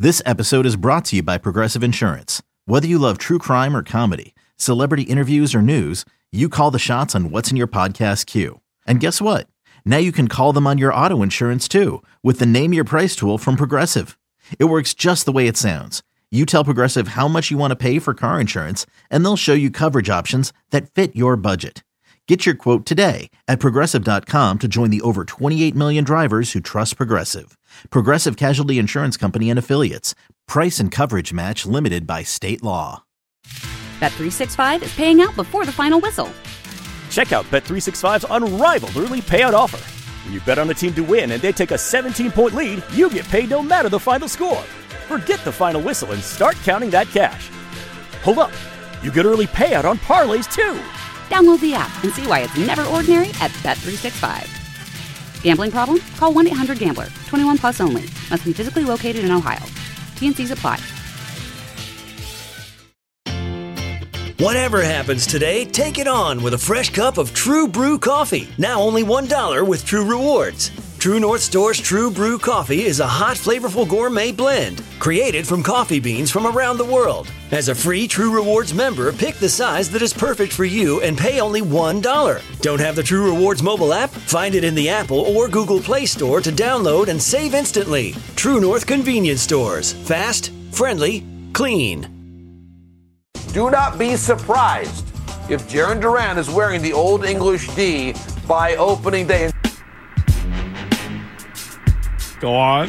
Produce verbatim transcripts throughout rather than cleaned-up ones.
This episode is brought to you by Progressive Insurance. Whether you love true crime or comedy, celebrity interviews or news, you call the shots on what's in your podcast queue. And guess what? Now you can call them on your auto insurance too with the Name Your Price tool from Progressive. It works just the way it sounds. You tell Progressive how much you want to pay for car insurance, and they'll show you coverage options that fit your budget. Get your quote today at Progressive dot com to join the over twenty-eight million drivers who trust Progressive. Progressive Casualty Insurance Company and Affiliates. Price and coverage match limited by state law. Bet three sixty-five is paying out before the final whistle. Check out Bet three sixty-five's unrivaled early payout offer. When you bet on a team to win and they take a seventeen-point lead, you get paid no matter the final score. Forget the final whistle and start counting that cash. Hold up. You get early payout on parlays, too. Download the app and see why it's never ordinary at Bet three sixty-five. Gambling problem? Call one eight hundred gambler. twenty-one plus only. Must be physically located in Ohio. T and C's apply. Whatever happens today, take it on with a fresh cup of True Brew coffee. Now only one dollar with True Rewards. True North Store's True Brew coffee is a hot, flavorful gourmet blend created from coffee beans from around the world. As a free True Rewards member, pick the size that is perfect for you and pay only one dollar. Don't have the True Rewards mobile app? Find it in the Apple or Google Play Store to download and save instantly. True North Convenience Stores. Fast, friendly, clean. Do not be surprised if Jarren Duran is wearing the Old English D by opening day. Go on.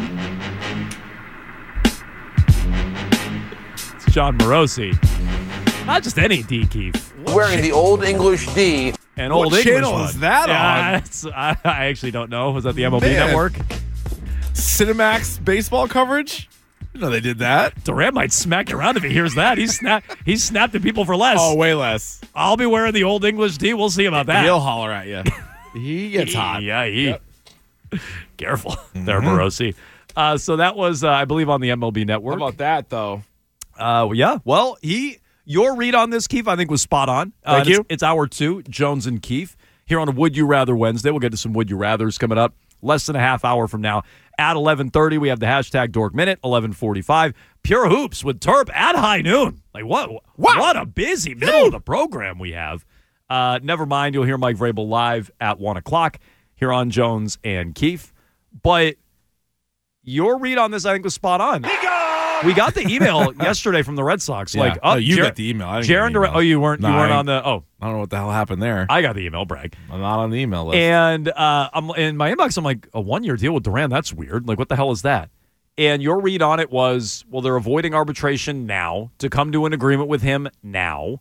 It's John Morosi. Not just any D, Keith. Wearing the Old English D. An Old what English channel one. is that yeah, on? It's, I, I actually don't know. Was that the M L B Man. Network? Cinemax baseball coverage? You know they did that. Durant might smack you around if he hears that. He's snap. He's snapped at people for less. Oh, way less. I'll be wearing the Old English D. We'll see about that. He'll holler at you. He gets hot. Yeah, he. Yep. Careful Mm-hmm. there, Morosi. Uh, so that was, uh, I believe, on the M L B Network. How about that, though? Uh, well, yeah. Well, he your read on this, Keith, I think was spot on. Uh, Thank you. It's, it's hour two, Jones and Keith, here on a Would You Rather Wednesday. We'll get to some Would You Rathers coming up less than a half hour from now. At eleven thirty, we have the hashtag Dork Minute. eleven forty-five, Pure Hoops with Terp at high noon. Like, what? Wow. What a busy middle of the program we have. Uh, never mind, you'll hear Mike Vrabel live at one o'clock here on Jones and Keith. But your read on this, I think, was spot on. We got the email yesterday from the Red Sox. Yeah. Like, oh, no, you Jer- got the email. I didn't Jarren get an Duran. email. Oh, you weren't. No, you weren't I- on the. Oh, I don't know what the hell happened there. I got the email. Brag. I'm not on the email list. And uh, I'm in my inbox. I'm like, a one-year deal with Duran. That's weird. Like, what the hell is that? And your read on it was, well, they're avoiding arbitration now to come to an agreement with him now,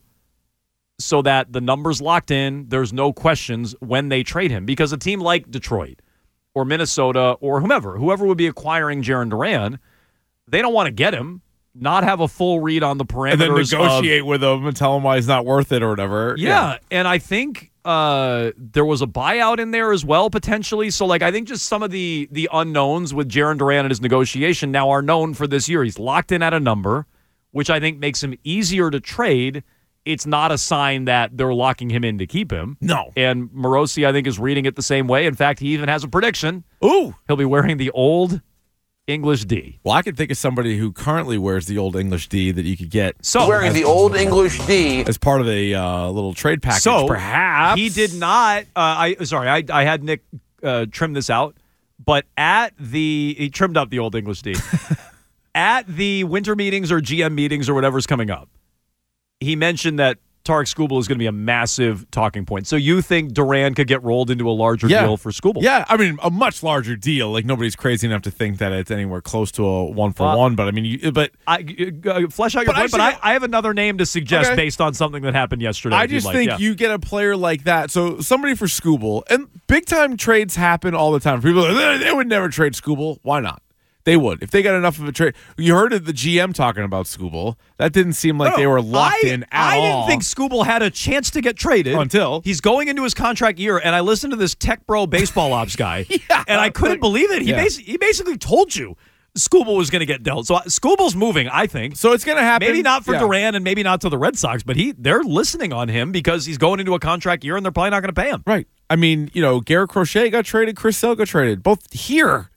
so that the number's locked in. There's no questions when they trade him, because a team like Detroit or Minnesota or whomever, whoever would be acquiring Jarren Duran, they don't want to get him, not have a full read on the parameters. and then negotiate of, with him and tell him why he's not worth it or whatever. Yeah, and I think uh, there was a buyout in there as well, potentially. So, like, I think just some of the the unknowns with Jarren Duran and his negotiation now are known for this year. He's locked in at a number, which I think makes him easier to trade. It's not a sign that they're locking him in to keep him. No. And Morosi, I think, is reading it the same way. In fact, he even has a prediction. Ooh. He'll be wearing the Old English D. Well, I could think of somebody who currently wears the Old English D that you could get So Wearing the Old English D. as part of a uh, little trade package, So perhaps. he did not. Uh, I sorry, I, I had Nick uh, trim this out, but at the he trimmed up the Old English D at the winter meetings or G M meetings or whatever's coming up. He mentioned that Tarek Skubal is going to be a massive talking point. So you think Duran could get rolled into a larger Yeah. deal for Skubal? Yeah, I mean, a much larger deal. Like, nobody's crazy enough to think that it's anywhere close to a one for Uh, one. But I mean, you, but I uh, flesh out your But point, but actually- I, I have another name to suggest Okay. based on something that happened yesterday. I if you'd just like. think Yeah. you get a player like that. So somebody for Skubal, and big time trades happen all the time. People are like, they would never trade Skubal. Why not? They would. If they got enough of a trade. You heard of the G M talking about Skubal. That didn't seem like No, they were locked I, in at I all. didn't think Skubal had a chance to get traded Until. he's going into his contract year, and I listened to this tech bro baseball ops guy, Yeah, and I couldn't like- believe it. He, yeah. basi- he basically told you Skubal was going to get dealt. So uh, Skubal's moving, I think. So it's going to happen. Maybe not for Yeah. Duran and maybe not to the Red Sox, but he they're listening on him because he's going into a contract year, and they're probably not going to pay him. Right. I mean, you know, Garrett Crochet got traded. Chris Sale got traded. Both here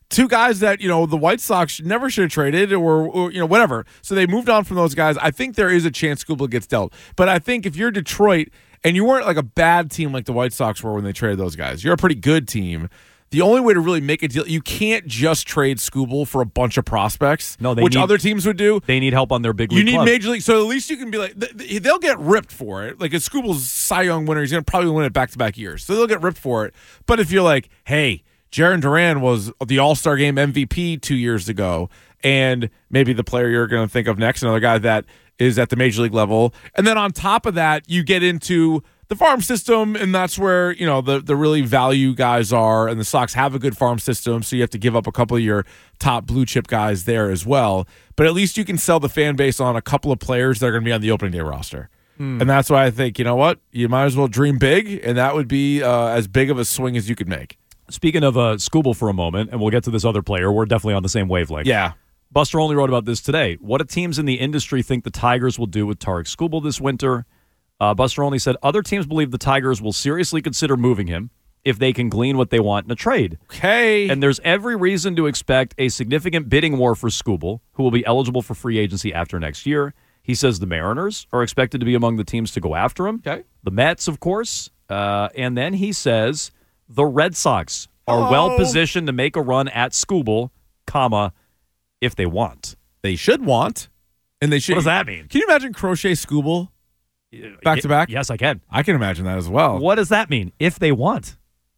two guys that, you know, the White Sox never should have traded or, or, you know, whatever. So they moved on from those guys. I think there is a chance Skubal gets dealt. But I think if you're Detroit and you weren't like a bad team like the White Sox were when they traded those guys, you're a pretty good team. The only way to really make a deal, you can't just trade Skubal for a bunch of prospects, no, they which need, other teams would do. They need help on their big league You need club. major league, so at least you can be like, they'll get ripped for it. Like, if Skubal's Cy Young winner, he's going to probably win it back-to-back years. So they'll get ripped for it. But if you're like, hey, Jarren Duran was the All-Star Game M V P two years ago, and maybe the player you're going to think of next, another guy that is at the major league level. And then on top of that, you get into the farm system, and that's where, you know, the, the really value guys are, and the Sox have a good farm system, so you have to give up a couple of your top blue-chip guys there as well. But at least you can sell the fan base on a couple of players that are going to be on the opening day roster. Mm. And that's why I think, you know what, you might as well dream big, and that would be uh, as big of a swing as you could make. Speaking of uh, Skubal for a moment, and we'll get to this other player, we're definitely on the same wavelength. Yeah. Buster only wrote about this today. What do teams in the industry think the Tigers will do with Tarik Skubal this winter? Uh, Buster only said other teams believe the Tigers will seriously consider moving him if they can glean what they want in a trade. Okay. And there's every reason to expect a significant bidding war for Skubal, who will be eligible for free agency after next year. He says the Mariners are expected to be among the teams to go after him. Okay. The Mets, of course. Uh, and then he says the Red Sox are oh. well positioned to make a run at Skubal, comma, if they want. They should want. And they should. What does that mean? Can you imagine Crochet Skubal back to back? Yes, I can. I can imagine that as well. What does that mean? If they want.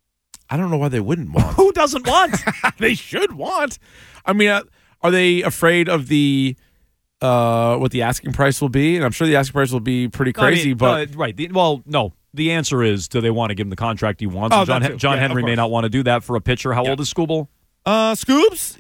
I don't know why they wouldn't want. Who doesn't want? They should want. I mean, uh, are they afraid of the uh, what the asking price will be? And I'm sure the asking price will be pretty crazy. I mean, but uh, right, the, well, no. The answer is, do they want to give him the contract he wants? Oh, And John that too. John Yeah, Henry of may course. not want to do that for a pitcher. How Yeah. old is Skubal? uh, Scoobs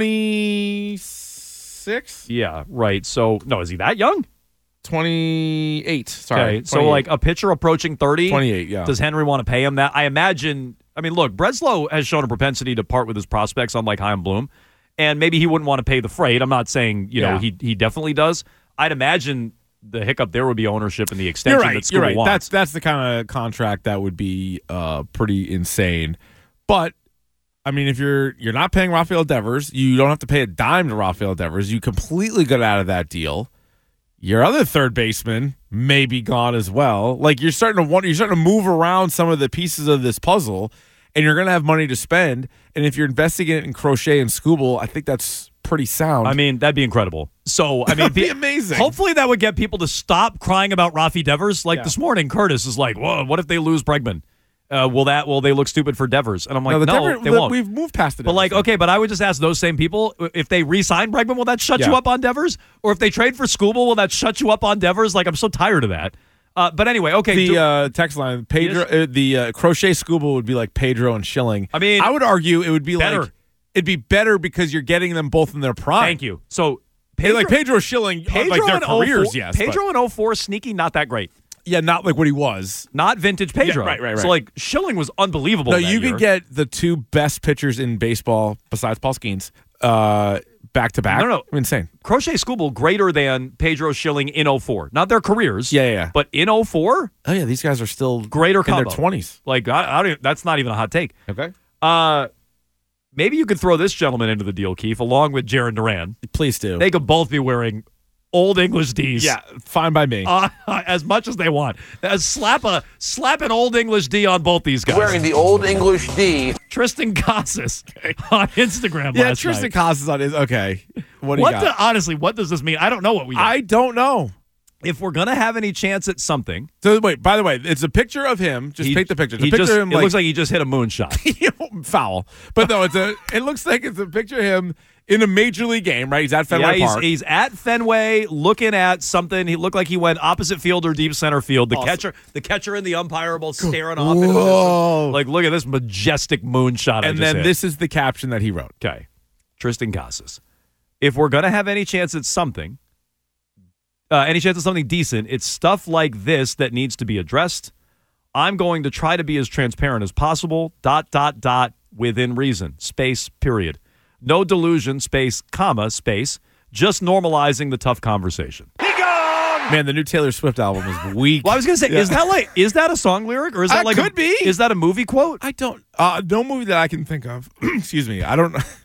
twenty-six, Yeah, right. So no, is he that young? twenty-eight. Sorry, Okay, so like a pitcher approaching thirty. twenty-eight. Yeah. Does Henry want to pay him that? I imagine. I mean, look, Breslow has shown a propensity to part with his prospects, unlike Chaim Bloom, and maybe he wouldn't want to pay the freight. I'm not saying you know Yeah. he he definitely does. I'd imagine the hiccup there would be ownership and the extension You're right. that Skubal You're right. wants. That's that's the kind of contract that would be uh, pretty insane. But I mean, if you're you're not paying Rafael Devers, you don't have to pay a dime to Rafael Devers. You completely got out of that deal. Your other third baseman may be gone as well. Like you're starting to wonder, you're starting to move around some of the pieces of this puzzle, and you're going to have money to spend. And if you're investing it in Crochet and Skubal, I think that's pretty sound. I mean, that'd be incredible. So, I mean, That'd be the- amazing. Hopefully, that would get people to stop crying about Rafi Devers. Like Yeah. this morning, Curtis is like, "Whoa, what if they lose Bregman? Uh, will that? Will they look stupid for Devers?" And I'm like, no, "No, the Denver- they the- won't." We've moved past it. But like, okay, but I would just ask those same people if they re-sign Bregman, will that shut Yeah. you up on Devers? Or if they trade for Skubal, will that shut you up on Devers? Like, I'm so tired of that. Uh, but anyway, okay. The do- uh, text line, Pedro, uh, the uh, Crochet Skubal would be like Pedro and Schilling. I mean, I would argue it would be better. like it'd be better because you're getting them both in their prime. thank you. So, Hey, like Pedro Schilling, Pedro like their in oh careers, four, yes. but- Pedro in oh four, sneaky, not that great. yeah, not like what he was. Not vintage Pedro. Yeah, right, right, So, right. like, Schilling was unbelievable. No, that you year. could get the two best pitchers in baseball besides Paul Skeens uh, back to back. No, no. insane. Crochet Skubal greater than Pedro Schilling in oh four. Not their careers. Yeah, yeah, yeah. But in oh four, Oh yeah, these guys are still greater in combo. their twenties. Like, I, I don't, that's not even a hot take. Okay, Uh, maybe you could throw this gentleman into the deal, Keith, along with Jarren Duran. please do. They could both be wearing Old English D's. yeah, fine by me. Uh, as much as they want. As slap a slap an Old English D on both these guys. Wearing the Old English D. Tristan Casas on Instagram yeah, last Tristan night. Casas on his. Okay, what do What you the, got? honestly, what does this mean? I don't know what we got. I don't know. If we're gonna have any chance at something, So wait, by the way, it's a picture of him. Just he- paint the picture. It's he a picture just, of him. it like, looks like he just hit a moonshot. foul. But no, it's a. It looks like it's a picture of him in a major league game, right? He's at Fenway yeah, he's, Park. he's at Fenway looking at something. He looked like he went opposite field or deep center field. The Awesome. catcher, the catcher and the umpire are both staring off into the Whoa. distance. Like, look at this majestic moonshot. I and just then hit. this is the caption that he wrote. Okay. Tristan Casas. If we're going to have any chance at something, uh, any chance at something decent, it's stuff like this that needs to be addressed. I'm going to try to be as transparent as possible, dot, dot, dot, within reason, space, period. No delusion, space, comma, space, just normalizing the tough conversation. Man, the new Taylor Swift album is weak. Well, I was going to say, Yeah. is that like, is that a song lyric or is that Uh, like could a, be. Is that a movie quote? I don't. Uh, no movie that I can think of. Excuse me. I don't.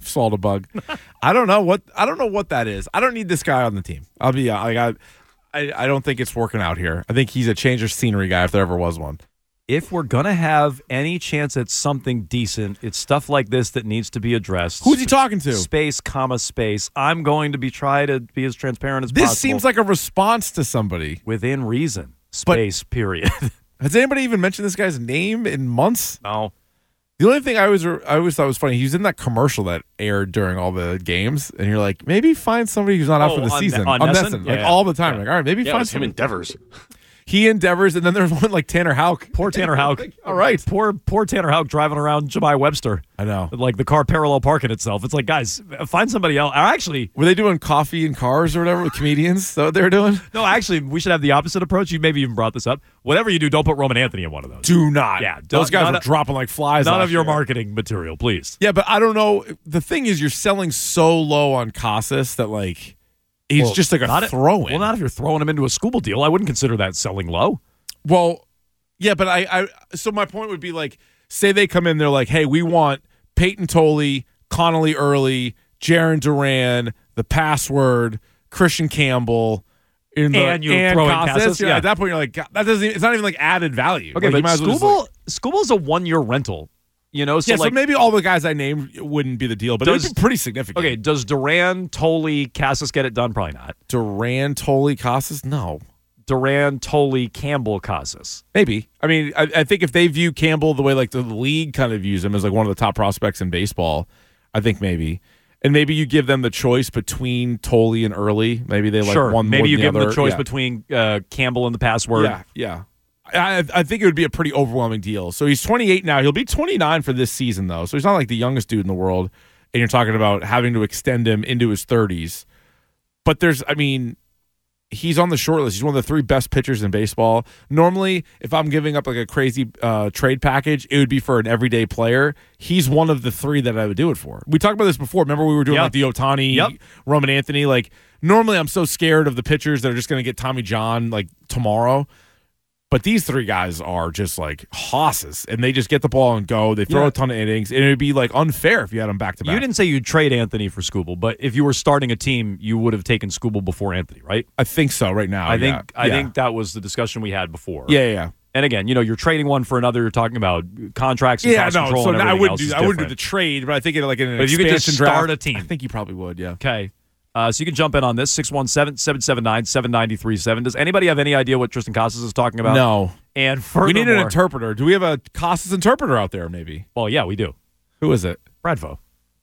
swallowed a bug. I don't know what I don't know what that is. I don't need this guy on the team. I'll be like I, I I don't think it's working out here. I think he's a change of scenery guy if there ever was one. If we're going to have any chance at something decent, it's stuff like this that needs to be addressed. Who's he talking to? Space, comma, space. I'm going to be try to be as transparent as This possible. seems like a response to somebody. Within reason. Space, period. Has anybody even mentioned this guy's name in months? No. The only thing I always I always thought was funny, he was in that commercial that aired during all the games, and you're like, maybe find somebody who's not out Oh, for the on season. Ne- on Nesson? like Yeah, all the time. yeah. Like, all right, maybe Yeah, it find was him somebody. and Devers. He endeavors, and then there's one like Tanner Houck. Poor Tanner Houck. All right. Poor poor Tanner Houck driving around Jemai Webster. I know. Like the car parallel parking itself. It's like, guys, find somebody else. Or actually, Were they doing coffee in cars or whatever with comedians? Is that what they were doing? no, actually, we should have the opposite approach. You maybe even brought this up. Whatever you do, don't put Roman Anthony in one of those. Do not. Yeah, Those don't- guys none were of- dropping like flies. None last of your year. marketing material, please. Yeah, but I don't know. The thing is, you're selling so low on Casas that like he's Well, just like a not if- throw-in. Well, not if you're throwing him into a Scooble deal. I wouldn't consider that selling low. Well, yeah, but I, I so my point would be like, say they come in, they're like, hey, we want Peyton Tolley, Connolly Early, Jaron Duran, the password, Christian Campbell, in the, And you throw in Casas. Casas, Yeah, yeah. at that point you're like, God, that doesn't. Even, it's not even like added value. Okay, Like, you but might as well just, Scooble, like- Scooble's a one-year rental. You know, so yeah, like, so maybe all the guys I named wouldn't be the deal, but Does- it would be pretty significant. okay, does Duran, Tolley, Casas get it done? Probably not. Duran, Tolley, Casas, no. Duran, Tolley, Campbell, Casas. Maybe. I mean, I, I think if they view Campbell the way like the league kind of views him as like one of the top prospects in baseball, I think maybe. And maybe you give them the choice between Tolley and Early. Maybe they like Sure. one more Maybe you than give the them the other. choice Yeah. between uh, Campbell and the password. Yeah, yeah. I, I think it would be a pretty overwhelming deal. So he's twenty-eight now. He'll be twenty-nine for this season, though. So he's not like the youngest dude in the world. And you're talking about having to extend him into his thirties. But there's, I mean, he's on the short list. He's one of the three best pitchers in baseball. Normally, if I'm giving up like a crazy uh, trade package, it would be for an everyday player. He's one of the three that I would do it for. We talked about this before. Remember we were doing Yep. like the Ohtani, Yep. Roman Anthony. Like normally I'm so scared of the pitchers that are just going to get Tommy John like tomorrow. But these three guys are just like hosses, and they just get the ball and go. They throw Yeah. a ton of innings, and it would be like unfair if you had them back to back. You didn't say you'd trade Anthony for Scooble, but if you were starting a team, you would have taken Scooble before Anthony, right? I think so right now. I think yeah. I yeah. think that was the discussion we had before. Yeah, yeah, yeah. And again, you know, you're trading one for another. You're talking about contracts and Yeah, cost no. control So and now I everything wouldn't else do is that. I wouldn't do different. the trade, but I think in like in an But if you could just expansion draft, start a team. I think you probably would. Yeah. Okay. Uh, so you can jump in on this, six one seven, seven seven nine, seven nine three seven. Does anybody have any idea what Tristan Casas is talking about? No. And furthermore, We need an interpreter. Do we have a Casas interpreter out there? Maybe. well, yeah, we do. Who is it? Bradfo.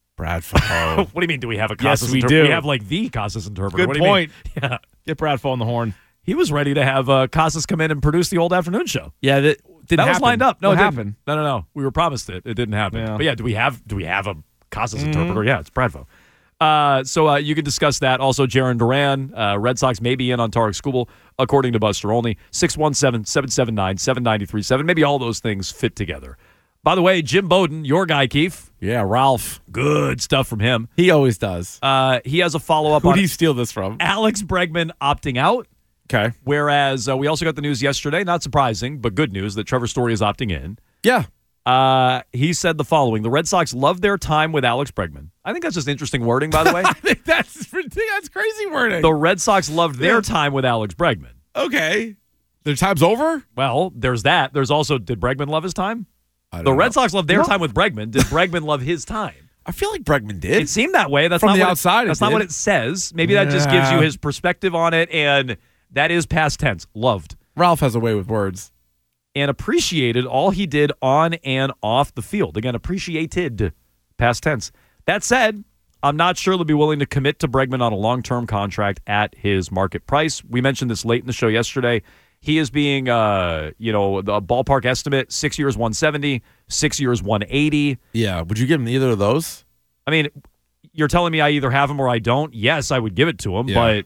Bradfo. What do you mean, do we have a Yes, Casas we interpreter? do. We have like the Casas interpreter. Good What do you mean? point. Yeah. Get Bradfo on the horn. He was ready to have uh, Casas come in and produce the old afternoon show. Yeah, that didn't that was happen. lined up. No, what it didn't. happened? No, no, no. We were promised it. It didn't happen. Yeah. But yeah, do we have do we have a Casas Mm-hmm. interpreter? Yeah, it's Bradfo. Uh, so uh, you can discuss that. Also, Jaron Duran, uh, Red Sox may be in on Tarek Skubal, according to Buster Olney. six one seven, seven seven nine, seven nine three seven. Maybe all those things fit together. By the way, Jim Bowden, your guy, Keith. Yeah, Ralph. Good stuff from him. He always does. Uh, he has a follow-up Who on do you steal this from? Alex Bregman opting out. Okay. Whereas uh, we also got the news yesterday, not surprising, but good news, that Trevor Story is opting in. Yeah. Uh, he said the following: the Red Sox loved their time with Alex Bregman. I think that's just interesting wording, by the way. I think that's ridiculous. That's crazy wording. The Red Sox loved their Yeah. time with Alex Bregman. okay. Their time's over? Well, there's that. There's also, did Bregman love his time? I don't The know. Red Sox loved their No. time with Bregman. Did Bregman love his time? I feel like Bregman did. It seemed that way. That's From not the what outside, It, it that's not did. what it says. Maybe that just gives you Yeah. his perspective on it, and that is past tense. Loved. Ralph has a way with words. And appreciated all he did on and off the field. Again, appreciated, past tense. That said, I'm not sure they'll be willing to commit to Bregman on a long-term contract at his market price. We mentioned this late in the show yesterday. He is being, uh, you know, the ballpark estimate, six years, one seventy, six years, one eighty. Yeah. Would you give him either of those? I mean, you're telling me I either have him or I don't? Yes, I would give it to him, Yeah. but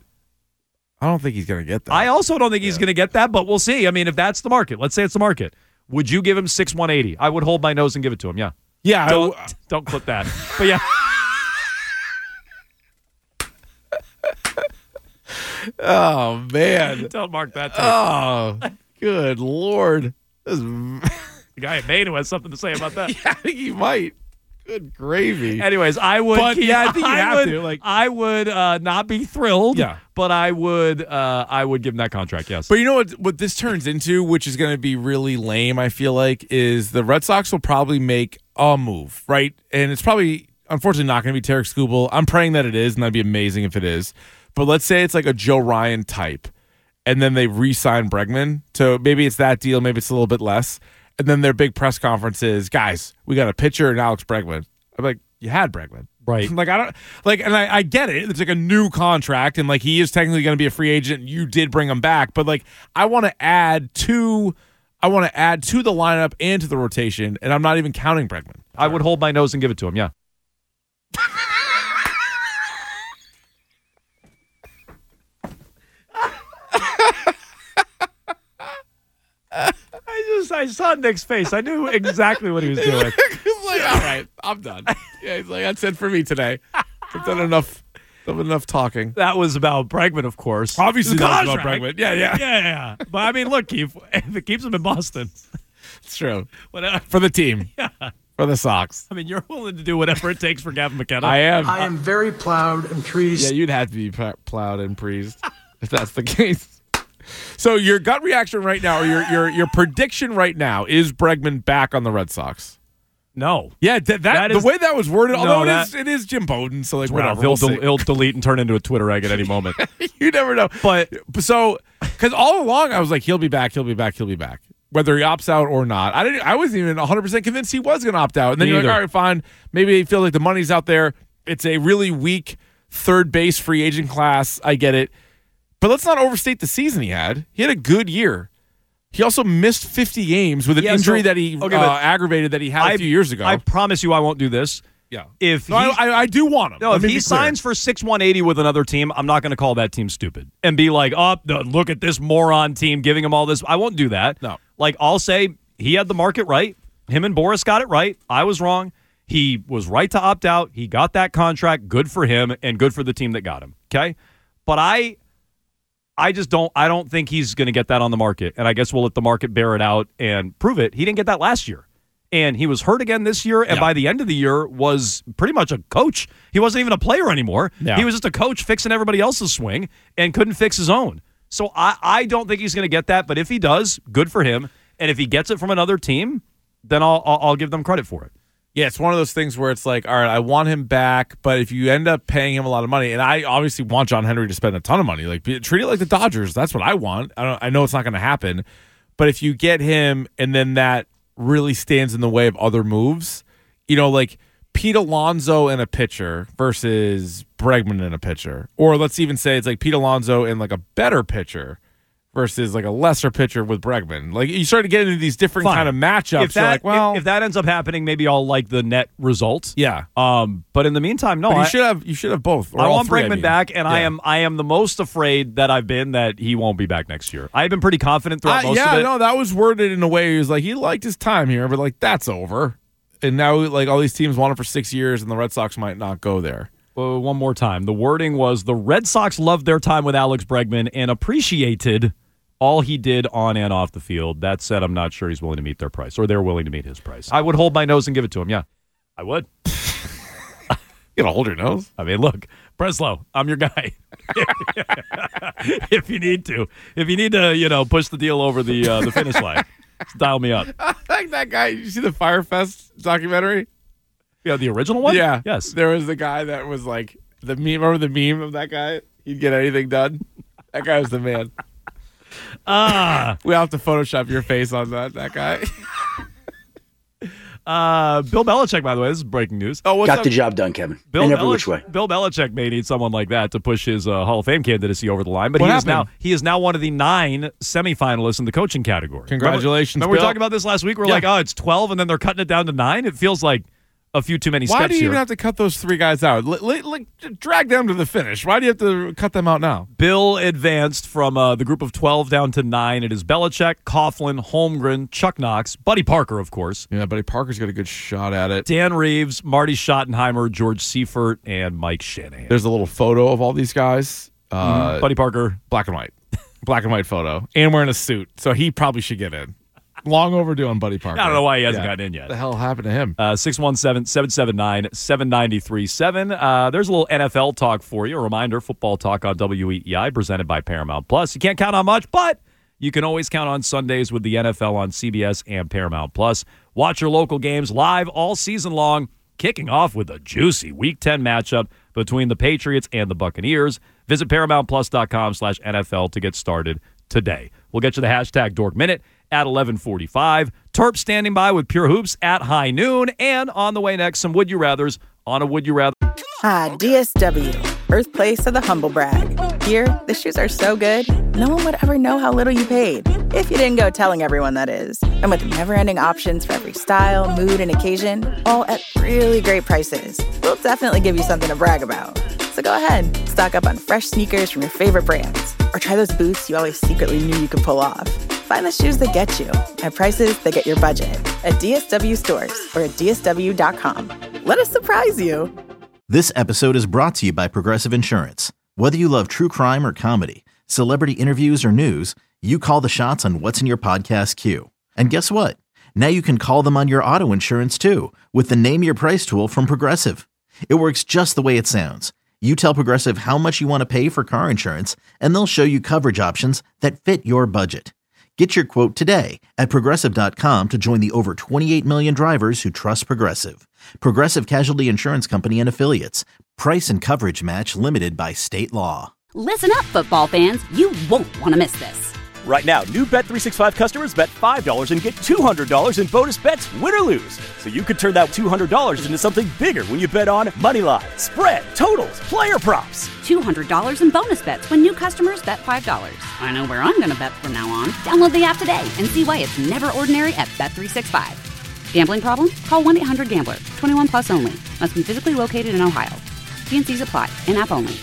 I don't think he's going to get that. I also don't think he's going to get that, but we'll see. I mean, if that's the market, let's say it's the market. Would you give him six one eighty? I would hold my nose and give it to him, yeah. yeah. Don't, I, don't clip that. But yeah. oh, man. Don't mark that. Too. Oh, good Lord. This is, The guy at Maine who has something to say about that. I think he might. Good gravy. Anyways, I would. But, keep, yeah, I think you I have would, to, like- I would uh, not be thrilled. Yeah. but I would. Uh, I would give him that contract. Yes. But you know what? What this turns into, which is going to be really lame, I feel like, is the Red Sox will probably make a move, right? And it's probably, unfortunately, not going to be Tarek Skubal. I'm praying that it is, and that'd be amazing if it is. But let's say it's like a Joe Ryan type, and then they re-sign Bregman. So maybe it's that deal, maybe it's a little bit less. And then their big press conference is, guys, we got a pitcher and Alex Bregman. I'm like, you had Bregman. Right. Like, I don't, like, and I, I get it. It's like a new contract, and like he is technically going to be a free agent, and you did bring him back. But like, I want to add to, I want to add to the lineup and to the rotation, and I'm not even counting Bregman. I would hold my nose and give it to him. Yeah. I just I saw Nick's face. I knew exactly what he was doing. He's like, all right, I'm done. Yeah, he's like, that's it for me today. I've done enough, done enough talking. That was about Bregman, of course. Obviously, The that was about contract. Bregman. Yeah, yeah, Yeah, yeah. But I mean, look, Keith, if it keeps him in Boston, it's true. whatever. For the team, Yeah. for the Sox. I mean, you're willing to do whatever it takes for Gavin McKenna. I am. I am very plowed and pleased. Yeah, you'd have to be pl- plowed and praised if that's the case. So your gut reaction right now, or your your your prediction right now, is Bregman back on the Red Sox? No. Yeah, th- that, That the is- way that was worded, No, although that- it is it is Jim Bowden, so like Well, whatever. he'll, we'll del- see. he'll delete and turn into a Twitter egg at any moment. You never know. But So, because all along I was like, he'll be back, he'll be back, he'll be back, whether he opts out or not. I didn't. I wasn't even one hundred percent convinced he was going to opt out. And then Me you're like, either. all right, fine. Maybe they feel like the money's out there. It's a really weak third base free agent class. I get it, but let's not overstate the season he had. He had a good year. He also missed fifty games with an Yeah, injury so- that he okay, uh, but aggravated that he had a I- few years ago. I promise you I won't do this. yeah. If No, I, he- I, I do want him. No, Let if me he be clear. signs for six one eighty with another team, I'm not going to call that team stupid and be like, oh, the- look at this moron team giving him all this. I won't do that. No. Like, I'll say he had the market right. Him and Boris got it right. I was wrong. He was right to opt out. He got that contract. Good for him and good for the team that got him. Okay? But I I just don't I don't think he's going to get that on the market. And I guess we'll let the market bear it out and prove it. He didn't get that last year. And he was hurt again this year, and Yeah. by the end of the year was pretty much a coach. He wasn't even a player anymore. Yeah. He was just a coach fixing everybody else's swing and couldn't fix his own. So I, I don't think he's going to get that, but if he does, good for him. And if he gets it from another team, then I'll, I'll I'll give them credit for it. Yeah, it's one of those things where it's like, all right, I want him back, but if you end up paying him a lot of money, and I obviously want John Henry to spend a ton of money, like be, treat it like the Dodgers. That's what I want. I don't. I know it's not going to happen, but if you get him, and then that really stands in the way of other moves, you know, like Pete Alonso and a pitcher versus Bregman and a pitcher, or let's even say it's like Pete Alonso and like a better pitcher versus like a lesser pitcher with Bregman. Like you start to get into these different Fine. kind of matchups. If that You're like, well, if, if that ends up happening, maybe I'll like the net result. yeah. Um, but in the meantime, no. But you I, should have you should have both. Or I all want three, Bregman mean. back, and I Yeah. am I am the most afraid that I've been that he won't be back next year. I've been pretty confident throughout I- most yeah, of it. no, that was worded in a way he was like he liked his time here, but like that's over. And now like all these teams want him for six years, and the Red Sox might not go there. Uh, one more time. The wording was the Red Sox loved their time with Alex Bregman and appreciated all he did on and off the field. That said, I'm not sure he's willing to meet their price, or they're willing to meet his price. I would hold my nose and give it to him. Yeah, I would. You gotta hold your nose. I mean, look, Breslow, I'm your guy. If you need to, if you need to, you know, push the deal over the uh, the finish line, just dial me up. Like that guy. You see the Firefest documentary? Yeah, the original one. Yeah. Yes. There was the guy that was like the meme. Remember the meme of that guy? He'd get anything done. That guy was the man. Ah. We'll have to Photoshop your face on that. That guy. Uh, Bill Belichick, by the way, this is breaking news. Oh, what's Got up? the job done, Kevin. Bill In every Belich- which way. Bill Belichick may need someone like that to push his uh, Hall of Fame candidacy over the line, but What he is happened? now he is now one of the nine semifinalists in the coaching category. Congratulations, Remember, remember we Bill. were talking about this last week? We We're Yeah. like, oh, it's twelve, and then they're cutting it down to nine. It feels like a few too many Why steps do you here. even have to cut those three guys out? L- l- l- drag them to the finish. Why do you have to cut them out now? Bill advanced from uh, the group of twelve down to nine. It is Belichick, Coughlin, Holmgren, Chuck Knox, Buddy Parker, of course, Yeah, Buddy Parker's got a good shot at it. Dan Reeves, Marty Schottenheimer, George Seifert, and Mike Shanahan. There's a little photo of all these guys. Uh, Buddy Parker. black and white. Black and white photo. And wearing a suit. So he probably should get in. long overdue on Buddy Parker. I don't know why he hasn't Yeah. gotten in yet. What the hell happened to him? Uh, six one seven, seven seven nine, seven nine three seven. Uh, there's a little N F L talk for you. A reminder, football talk on W E E I, presented by Paramount Plus. You can't count on much, but you can always count on Sundays with the N F L on C B S and Paramount Plus. Watch your local games live all season long, kicking off with a juicy Week ten matchup between the Patriots and the Buccaneers. Visit ParamountPlus.com slash NFL to get started today. We'll get you the hashtag Dork Minute at eleven forty-five. Terp standing by with Pure Hoops at high noon. And on the way next, some Would You Rathers on a Would You Rather. Ah, D S W, birthplace of the humble brag. Here, the shoes are so good, no one would ever know how little you paid. If you didn't go telling everyone, that is. And with never-ending options for every style, mood, and occasion, all at really great prices, we'll definitely give you something to brag about. So go ahead, stock up on fresh sneakers from your favorite brands, or try those boots you always secretly knew you could pull off. Find the shoes that get you at prices that get your budget at D S W stores or at D S W dot com. Let us surprise you. This episode is brought to you by Progressive Insurance. Whether you love true crime or comedy, celebrity interviews or news, you call the shots on what's in your podcast queue. And guess what? Now you can call them on your auto insurance too with the Name Your Price tool from Progressive. It works just the way it sounds. You tell Progressive how much you want to pay for car insurance, and they'll show you coverage options that fit your budget. Get your quote today at Progressive dot com to join the over twenty-eight million drivers who trust Progressive. Progressive Casualty Insurance Company and Affiliates. Price and coverage match limited by state law. Listen up, football fans. You won't want to miss this. Right now, new Bet three sixty-five customers bet five dollars and get two hundred dollars in bonus bets, win or lose. So you could turn that two hundred dollars into something bigger when you bet on moneyline, spread, totals, player props. two hundred dollars in bonus bets when new customers bet five dollars. I know where I'm going to bet from now on. Download the app today and see why it's never ordinary at Bet three sixty-five. Gambling problem? Call one eight hundred gambler. twenty-one plus only. Must be physically located in Ohio. T and C's apply. In-app only.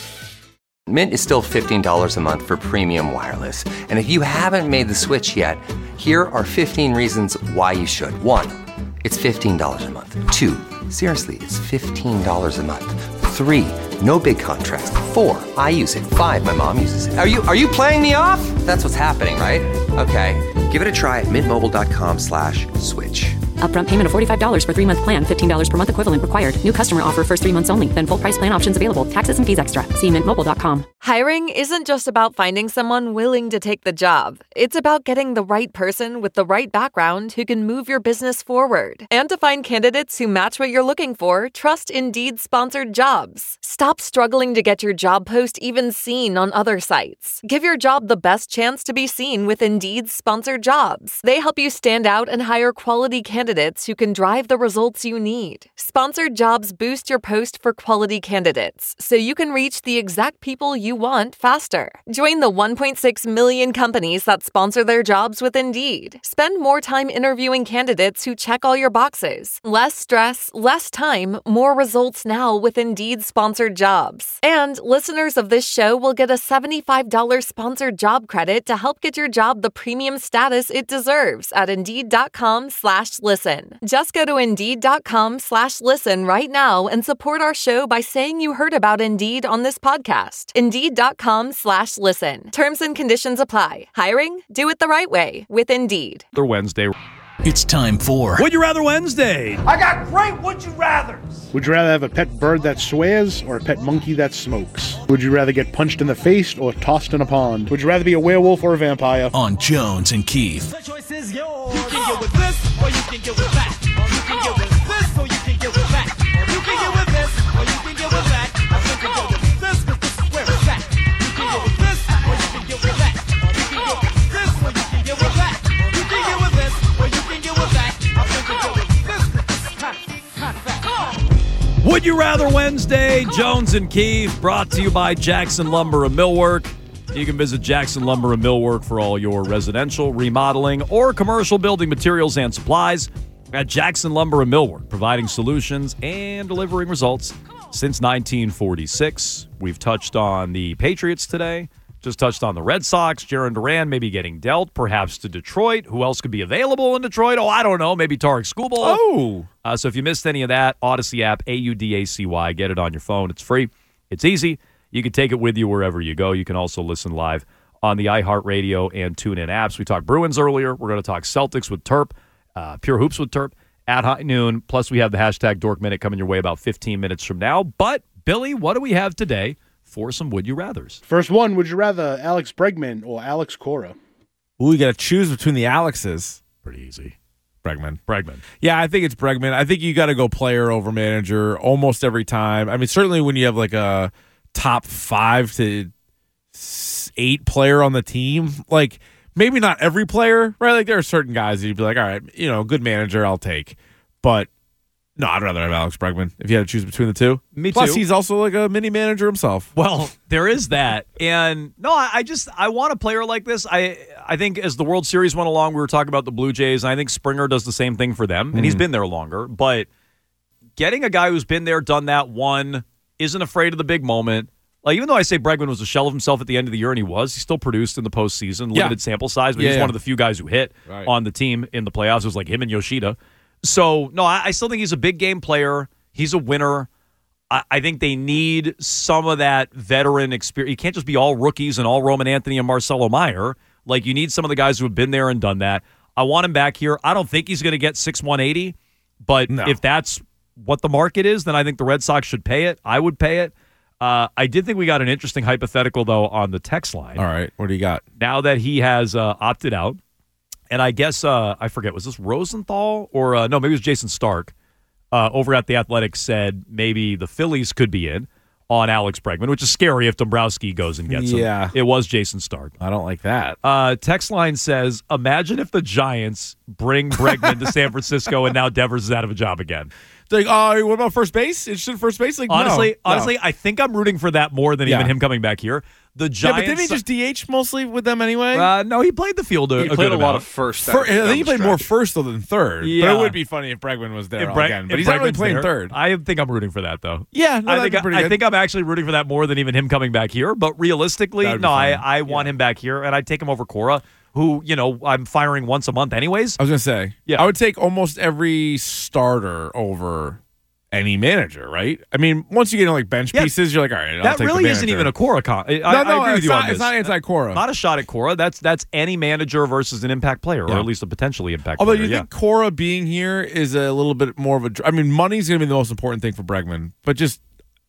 Mint is still fifteen dollars a month for premium wireless. And if you haven't made the switch yet, here are fifteen reasons why you should. One, it's fifteen dollars a month. Two, seriously, it's fifteen dollars a month. Three, no big contrast. Four, I use it. Five, my mom uses it. Are you are you playing me off? That's what's happening, right? Okay, give it a try at mintmobile.com slash switch. Upfront payment of forty-five dollars for three-month plan, fifteen dollars per month equivalent required. New customer offer first three months only. Then full price plan options available. Taxes and fees extra. See mint mobile dot com. Hiring isn't just about finding someone willing to take the job. It's about getting the right person with the right background who can move your business forward. And to find candidates who match what you're looking for, trust Indeed sponsored jobs. Stop struggling to get your job post even seen on other sites. Give your job the best chance to be seen with Indeed sponsored jobs. They help you stand out and hire quality candidates who can drive the results you need. Sponsored jobs boost your post for quality candidates, so you can reach the exact people you want faster. Join the one point six million companies that sponsor their jobs with Indeed. Spend more time interviewing candidates who check all your boxes. Less stress, less time, more results now with Indeed sponsored jobs. And listeners of this show will get a seventy-five dollars sponsored job credit to help get your job the premium status it deserves at Indeed.com slash listen. Just go to Indeed.com slash listen right now and support our show by saying you heard about Indeed on this podcast. Indeed.com slash listen. Terms and conditions apply. Hiring? Do it the right way with Indeed. They're Wednesday. It's time for Would You Rather Wednesday. I got great Would You Rathers. Would you rather have a pet bird that swears or a pet monkey that smokes? Would you rather get punched in the face or tossed in a pond? Would you rather be a werewolf or a vampire? On Jones and Keith. The choice is yours. You can get with this or you can get with that. You can get with this or you can get with that. You can get with this or you can get with that. I think you can get with this because this is where it's at. You can get with this or you can get with that. You can get with this or you can get with that. You can get with this or you can get with that. I think you can get with this because this is kind of, kind of fat. Would You Rather Wednesday, Jones and Keith, brought to you by Jackson Lumber and Millwork. You can visit Jackson Lumber and Millwork for all your residential, remodeling, or commercial building materials and supplies at Jackson Lumber and Millwork, providing solutions and delivering results since nineteen forty-six. We've touched on the Patriots today, just touched on the Red Sox, Jarren Duran maybe getting dealt, perhaps to Detroit. Who else could be available in Detroit? Oh, I don't know. Maybe Tarek Skubal. Oh. Uh, so if you missed any of that, Odyssey app, A U D A C Y, get it on your phone. It's free. It's easy. You can take it with you wherever you go. You can also listen live on the iHeartRadio and TuneIn apps. We talked Bruins earlier. We're going to talk Celtics with Terp, uh, Pure Hoops with Terp at high noon. Plus, we have the hashtag Dork Minute coming your way about fifteen minutes from now. But, Billy, what do we have today for some Would You Rathers? First one, would you rather Alex Bregman or Alex Cora? Ooh, you got to choose between the Alexes. Pretty easy. Bregman. Bregman. Yeah, I think it's Bregman. I think you got to go player over manager almost every time. I mean, certainly when you have like a top five to eight player on the team, like maybe not every player, right? Like there are certain guys that you'd be like, all right, you know, good manager, I'll take. But no, I'd rather have Alex Bregman if you had to choose between the two. Me Plus, too. he's also like a mini manager himself. Well, there is that. And no, I, I just I want a player like this. I I think as the World Series went along, we were talking about the Blue Jays, and I think Springer does the same thing for them, and he's been there longer. But getting a guy who's been there, done that, won, isn't afraid of the big moment. Like, even though I say Bregman was a shell of himself at the end of the year, and he was, he still produced in the postseason, limited Yeah. sample size, but Yeah, he's yeah. one of the few guys who hit Right. on the team in the playoffs. It was like him and Yoshida. So, no, I, I still think he's a big game player. He's a winner. I, I think they need some of that veteran experience. You can't just be all rookies and all Roman Anthony and Marcelo Meyer. Like, you need some of the guys who have been there and done that. I want him back here. I don't think he's going to get six one eighty, but No. if that's what the market is, then I think the Red Sox should pay it. I would pay it. Uh, I did think we got an interesting hypothetical, though, on the text line. All right, what do you got? Now that he has uh, opted out, and I guess, uh, I forget, was this Rosenthal? Or, uh, no, maybe it was Jason Stark uh, over at The Athletic said maybe the Phillies could be in on Alex Bregman, which is scary if Dombrowski goes and gets him. Yeah. It was Jason Stark. I don't like that. Uh, text line says, imagine if the Giants bring Bregman to San Francisco and now Devers is out of a job again. Like, oh, what about first base? Interested in first base? Like, Honestly, no, no. honestly, I think I'm rooting for that more than Yeah. even him coming back here. The Yeah, Giants. but didn't he just D H mostly with them anyway? Uh, no, he played the field a, He a played good a lot amount. of first. Fir- I down think he the played more stretch. first though than third. But Yeah. it would be funny if Bregman was there If all Breg- again. But if he's not really Bregman's playing there, third. I think I'm rooting for that, though. Yeah, no, I that'd think be pretty I, I good. think I'm actually rooting for that more than even him coming back here. But realistically, That'd be no, I, fun. I want him back here, and I'd take him over Cora, who, you know, I'm firing once a month anyways. I was gonna say, Yeah. I would take almost every starter over any manager, right? I mean, once you get in like bench Yeah. pieces, you're like, all right, I'll That take really the isn't manager. even a Cora con. I, No, I no, agree with it's you not, on it's this. not anti-Cora. Not a shot at Cora. That's that's any manager versus an impact player, Yeah. or at least a potentially impact Although player. you yeah. think Cora being here is a little bit more of a. dr- I mean, money's going to be the most important thing for Bregman, but just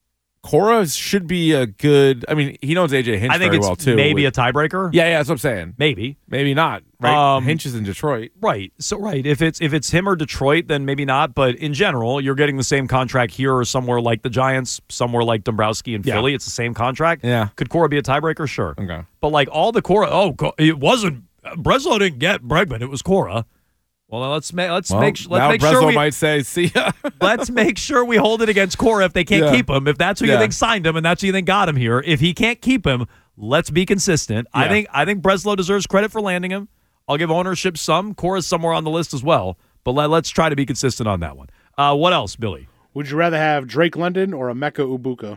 Cora should be a good. I mean, he knows A J Hinch I think very it's well too. maybe with- a tiebreaker. yeah, yeah, that's what I'm saying. Maybe. Maybe not. Right? Um, Hinch is in Detroit. Right. So right. If it's if it's him or Detroit, then maybe not. But in general, you're getting the same contract here or somewhere like the Giants, somewhere like Dombrowski and Yeah. Philly. It's the same contract. Yeah. Could Cora be a tiebreaker? Sure. Okay. But like all the Cora, oh, Co- it wasn't Breslow didn't get Bregman. It was Cora. Well, then let's make let's Well, make let's now make Breslow sure we might say, "See ya." let's make sure we hold it against Cora if they can't Yeah. keep him. If that's who you Yeah. think signed him and that's who you think got him here. If he can't keep him, let's be consistent. I Yeah. think I think Breslow deserves credit for landing him. I'll give ownership some. Cora's somewhere on the list as well. But let, let's try to be consistent on that one. Uh, what else, Billy? Would you rather have Drake London or Emeka Ubuka?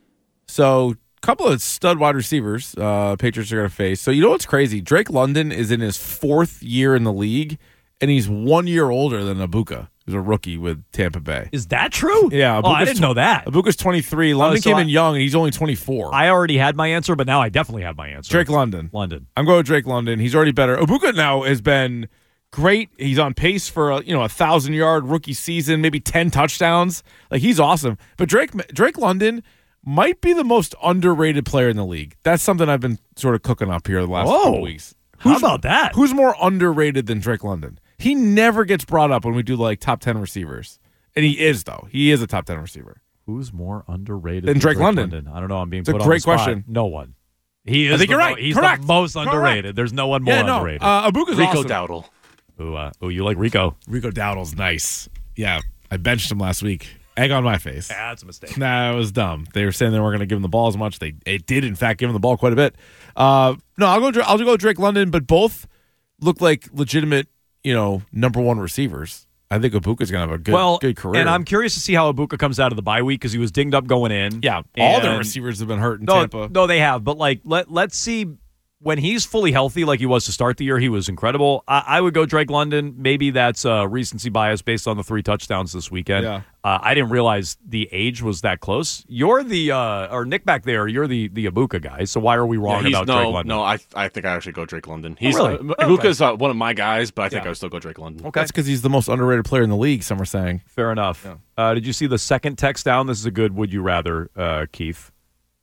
So, a couple of stud wide receivers, uh, Patriots are going to face. So, you know what's crazy? Drake London is in his fourth year in the league, and he's one year older than Abuka, who's a rookie with Tampa Bay. Is that true? Yeah, Oh, I Abuka's didn't tw- know that. Abuka's twenty-three. London so came I- in young, and he's only twenty-four. I already had my answer, but now I definitely have my answer. Drake London. London. I'm going with Drake London. He's already better. Abuka now has been great. He's on pace for a, you know a thousand yard rookie season, maybe ten touchdowns. Like he's awesome. But Drake Drake London might be the most underrated player in the league. That's something I've been sort of cooking up here the last Whoa. couple weeks. How about that? Who's more underrated than Drake London? He never gets brought up when we do like top ten receivers, and he is though. He is a top ten receiver. Who's more underrated Than Drake London? I don't know. I'm being It's a put on great the spot. question. No one. He is. I think the you're mo- right. He's Correct. the most Correct. underrated. There's no one more Yeah, no. underrated. Uh, Abuka's Rico awesome. Dowdle. Ooh, uh, ooh, you like Rico? Rico Dowdle's nice. Yeah, I benched him last week. Egg on my face. That's a mistake. Nah, it was dumb. They were saying they weren't going to give him the ball as much. They it did, in fact, give him the ball quite a bit. Uh, no, I'll go. I'll go Drake London, but both look like legitimate, you know, number one receivers. I think Abuka's going to have a good, well, good career. and I'm curious to see how Abuka comes out of the bye week because he was dinged up going in. yeah, all their And- receivers have been hurt in no, Tampa. no, they have. But like, let let's see when he's fully healthy, like he was to start the year, he was incredible. I, I would go Drake London. Maybe that's uh, recency bias based on the three touchdowns this weekend. Yeah. Uh, I didn't realize the age was that close. You're the uh, or Nick back there. You're the the Ibuka guy. So why are we wrong Yeah, he's- about no, Drake London? No, I I think I actually go Drake London. He's really? uh, Oh, Ibuka's okay. uh, one of my guys, but I think Yeah. I would still go Drake London. Okay. That's because he's the most underrated player in the league, some are saying. Fair enough. Uh, did you see the second text down? This is a good would you rather, uh, Keith.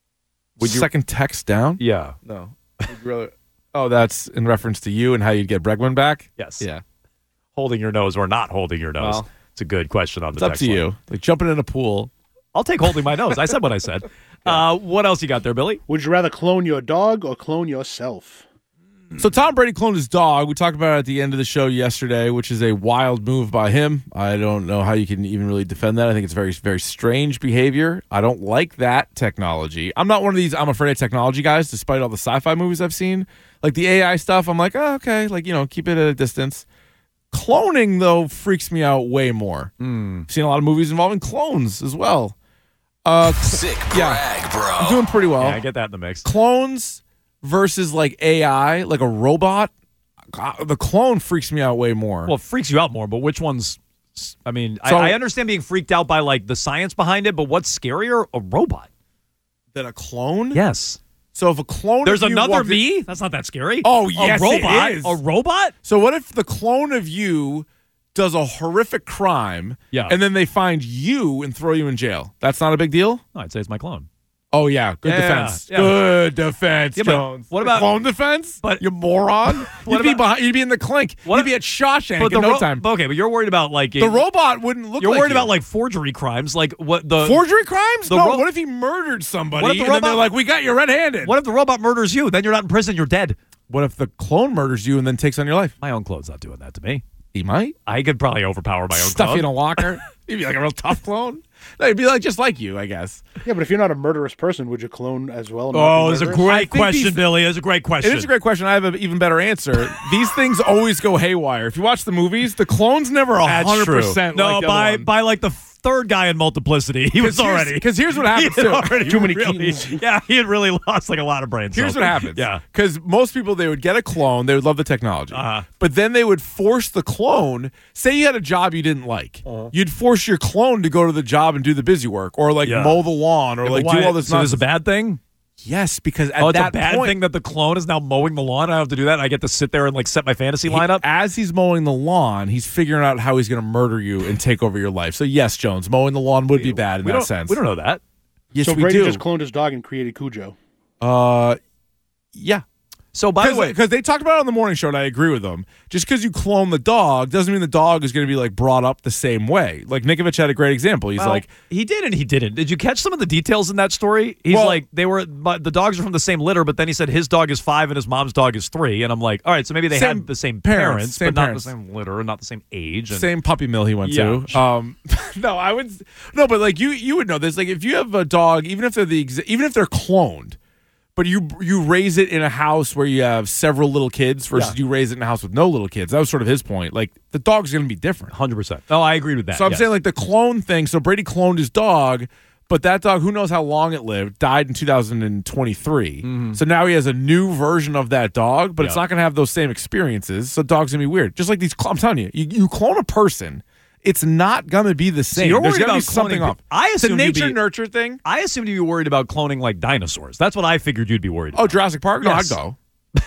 Would you, Second text down? Yeah. No. Would you rather- oh, that's in reference to you and how you'd get Bregman back? Yes. Yeah. Holding your nose or not holding your nose. Well, it's a good question on the It's up text to line. you. Like jumping in a pool. I'll take holding my nose. I said what I said. Uh, what else you got there, Billy? Would you rather clone your dog or clone yourself? So Tom Brady cloned his dog. We talked about it at the end of the show yesterday, which is a wild move by him. I don't know how you can even really defend that. I think it's very, very strange behavior. I don't like that technology. I'm not one of these I'm afraid of technology guys, despite all the sci-fi movies I've seen. Like the A I stuff, I'm like, oh, okay, like, you know, keep it at a distance. Cloning, though, freaks me out way more. Mm. Seen a lot of movies involving clones as well. Uh, Sick brag, bro. I'm doing pretty well. Yeah, I get that in the mix. Clones versus like A I, like a robot. God, the clone freaks me out way more. Well, it freaks you out more, but which one's... I mean, So- I, I understand being freaked out by, like, the science behind it, but what's scarier? A robot. Than a clone? Yes. So if a clone There's of you another walked in- me? That's not that scary. Oh, A yes, robot? it is. A robot? So what if the clone of you does a horrific crime, Yeah. and then they find you and throw you in jail? That's not a big deal? No, I'd say it's my clone. Oh, yeah. Good Yeah, defense. yeah. Good defense, Yeah, but Jones. what about- clone defense? But- you moron. What you'd, be about- behind, you'd be in the clink. What You'd if- be at Shawshank But in the no ro- time. Okay, but you're worried about, like... The robot wouldn't look You're like worried you. about, like, forgery crimes. Like, what the... Forgery crimes? the No, ro- what if he murdered somebody What if the and then they're robot- like, we got you red-handed? What if the robot murders you? Then you're not in prison. You're dead. What if the clone murders you and then takes on your life? My own clone's not doing that to me. He might. I could probably overpower my own Stuff clone. you in a locker. He'd be like a real tough clone. No, he'd be like just like you, I guess. Yeah, but if you're not a murderous person, would you clone as well? and not Oh, be it's a murderous? I great think question, these- Billy. It's a great question. It is a great question. I have an even better answer. These things always go haywire. If you watch the movies, the clone's never That's one hundred true. percent No, like the by other one. by like the third guy in Multiplicity, he was already. Because here's what happens, he had too. already Too many really, Keatons. Yeah, he had really lost like a lot of brain Here's cells. what happens. Yeah. Because most people, they would get a clone. They would love the technology. Uh-huh. But then they would force the clone. Say you had a job you didn't like. Uh-huh. You'd force your clone to go to the job and do the busy work or like Yeah. mow the lawn or Yeah, like but why- do all this So it's a nonsense. bad thing? Yes, because at Oh, it's that a bad point, thing that the clone is now mowing the lawn. I have to do that. And I get to sit there and like set my fantasy He- lineup. as he's mowing the lawn, he's figuring out how he's going to murder you and take over your life. So yes, Jones, mowing the lawn would be bad in we that don't, sense. We don't know that. Yes, so we Brady do. just cloned his dog and created Cujo. uh, yeah. So by the way, Because they talked about it on the morning show, and I agree with them. Just because you clone the dog doesn't mean the dog is going to be like brought up the same way. Like Nikovich had a great example. He's well, like, he did and he didn't. Did you catch some of the details in that story? He's Well- like, they were, but the dogs are from the same litter, but then he said his dog is five and his mom's dog is three. And I'm like, all right, so maybe they Same had the same parents, parents, same but not parents. the same litter and not the same age. And, same puppy mill he went Yeah. to. Um, no, I would no, but like you, you would know this. Like if you have a dog, even if they're the exa- even if they're cloned, but you you raise it in a house where you have several little kids versus Yeah. you raise it in a house with no little kids. That was sort of his point. Like the dog's going to be different. one hundred percent. Oh, I agreed with that. So I'm yes. saying like the clone thing. So Brady cloned his dog, but that dog, who knows how long it lived, died in two thousand twenty-three. So now he has a new version of that dog, but it's Mm-hmm. Yeah. not going to have those same experiences. So dog's going to be weird. Just like these, cl- I'm telling you, you, you clone a person, it's not going to be the same. you're There's worried gotta be about something cloning off. pe- I It's a assumed you'd be- nature nurture thing. I assumed you were worried about cloning like dinosaurs. That's what I figured you'd be worried about. Oh, Jurassic Park? No, Yes. I'd go.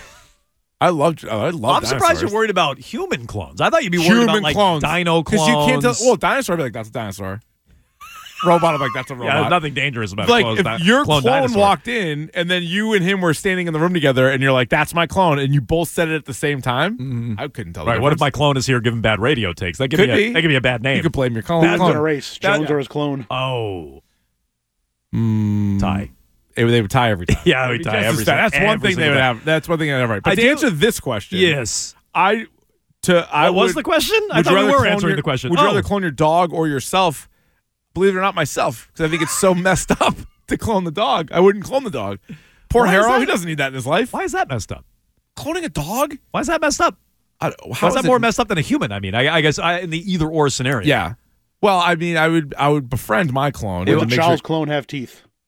I love. I love. I'm surprised dinosaurs. you're worried about human clones. I thought you'd be worried Human about like clones. dino clones. you can't tell. Well, dinosaur, I'd be like, that's a dinosaur. Robot, I'm like, that's a robot. yeah, there's nothing dangerous about like clones. if di- your clone clone dinosaur. walked in and then you and him were standing in the room together and you're like, that's my clone, and you both said it at the same time, I couldn't tell. The Right, what if my difference. clone is here giving bad radio takes? That give Could me a, be. that give me a bad name. You could blame your clone. Who's clone. in a race? That- Jones or his clone? Oh, Mm, tie. They, they would tie every time. Yeah, they would tie That's every just- That's single- one every thing they single would time. have. That's one thing I'd have right. But I to do- answer this question, Yes. I to I What was would- the question? I would thought you we rather were clone answering your- the question. Would you Oh. rather clone your dog or yourself? Believe it or not, myself, because I think it's so messed up to clone the dog. I wouldn't clone the dog. Poor Why is Harrow, that? he doesn't need that in his life. Why is that messed up? Cloning a dog? Why is that messed up? I, how Why is that it- more messed up than a human? I mean, I, I guess I, in the either or scenario. Yeah. Well, I mean, I would I would befriend my clone. Would and the make Charles sure- clone have teeth?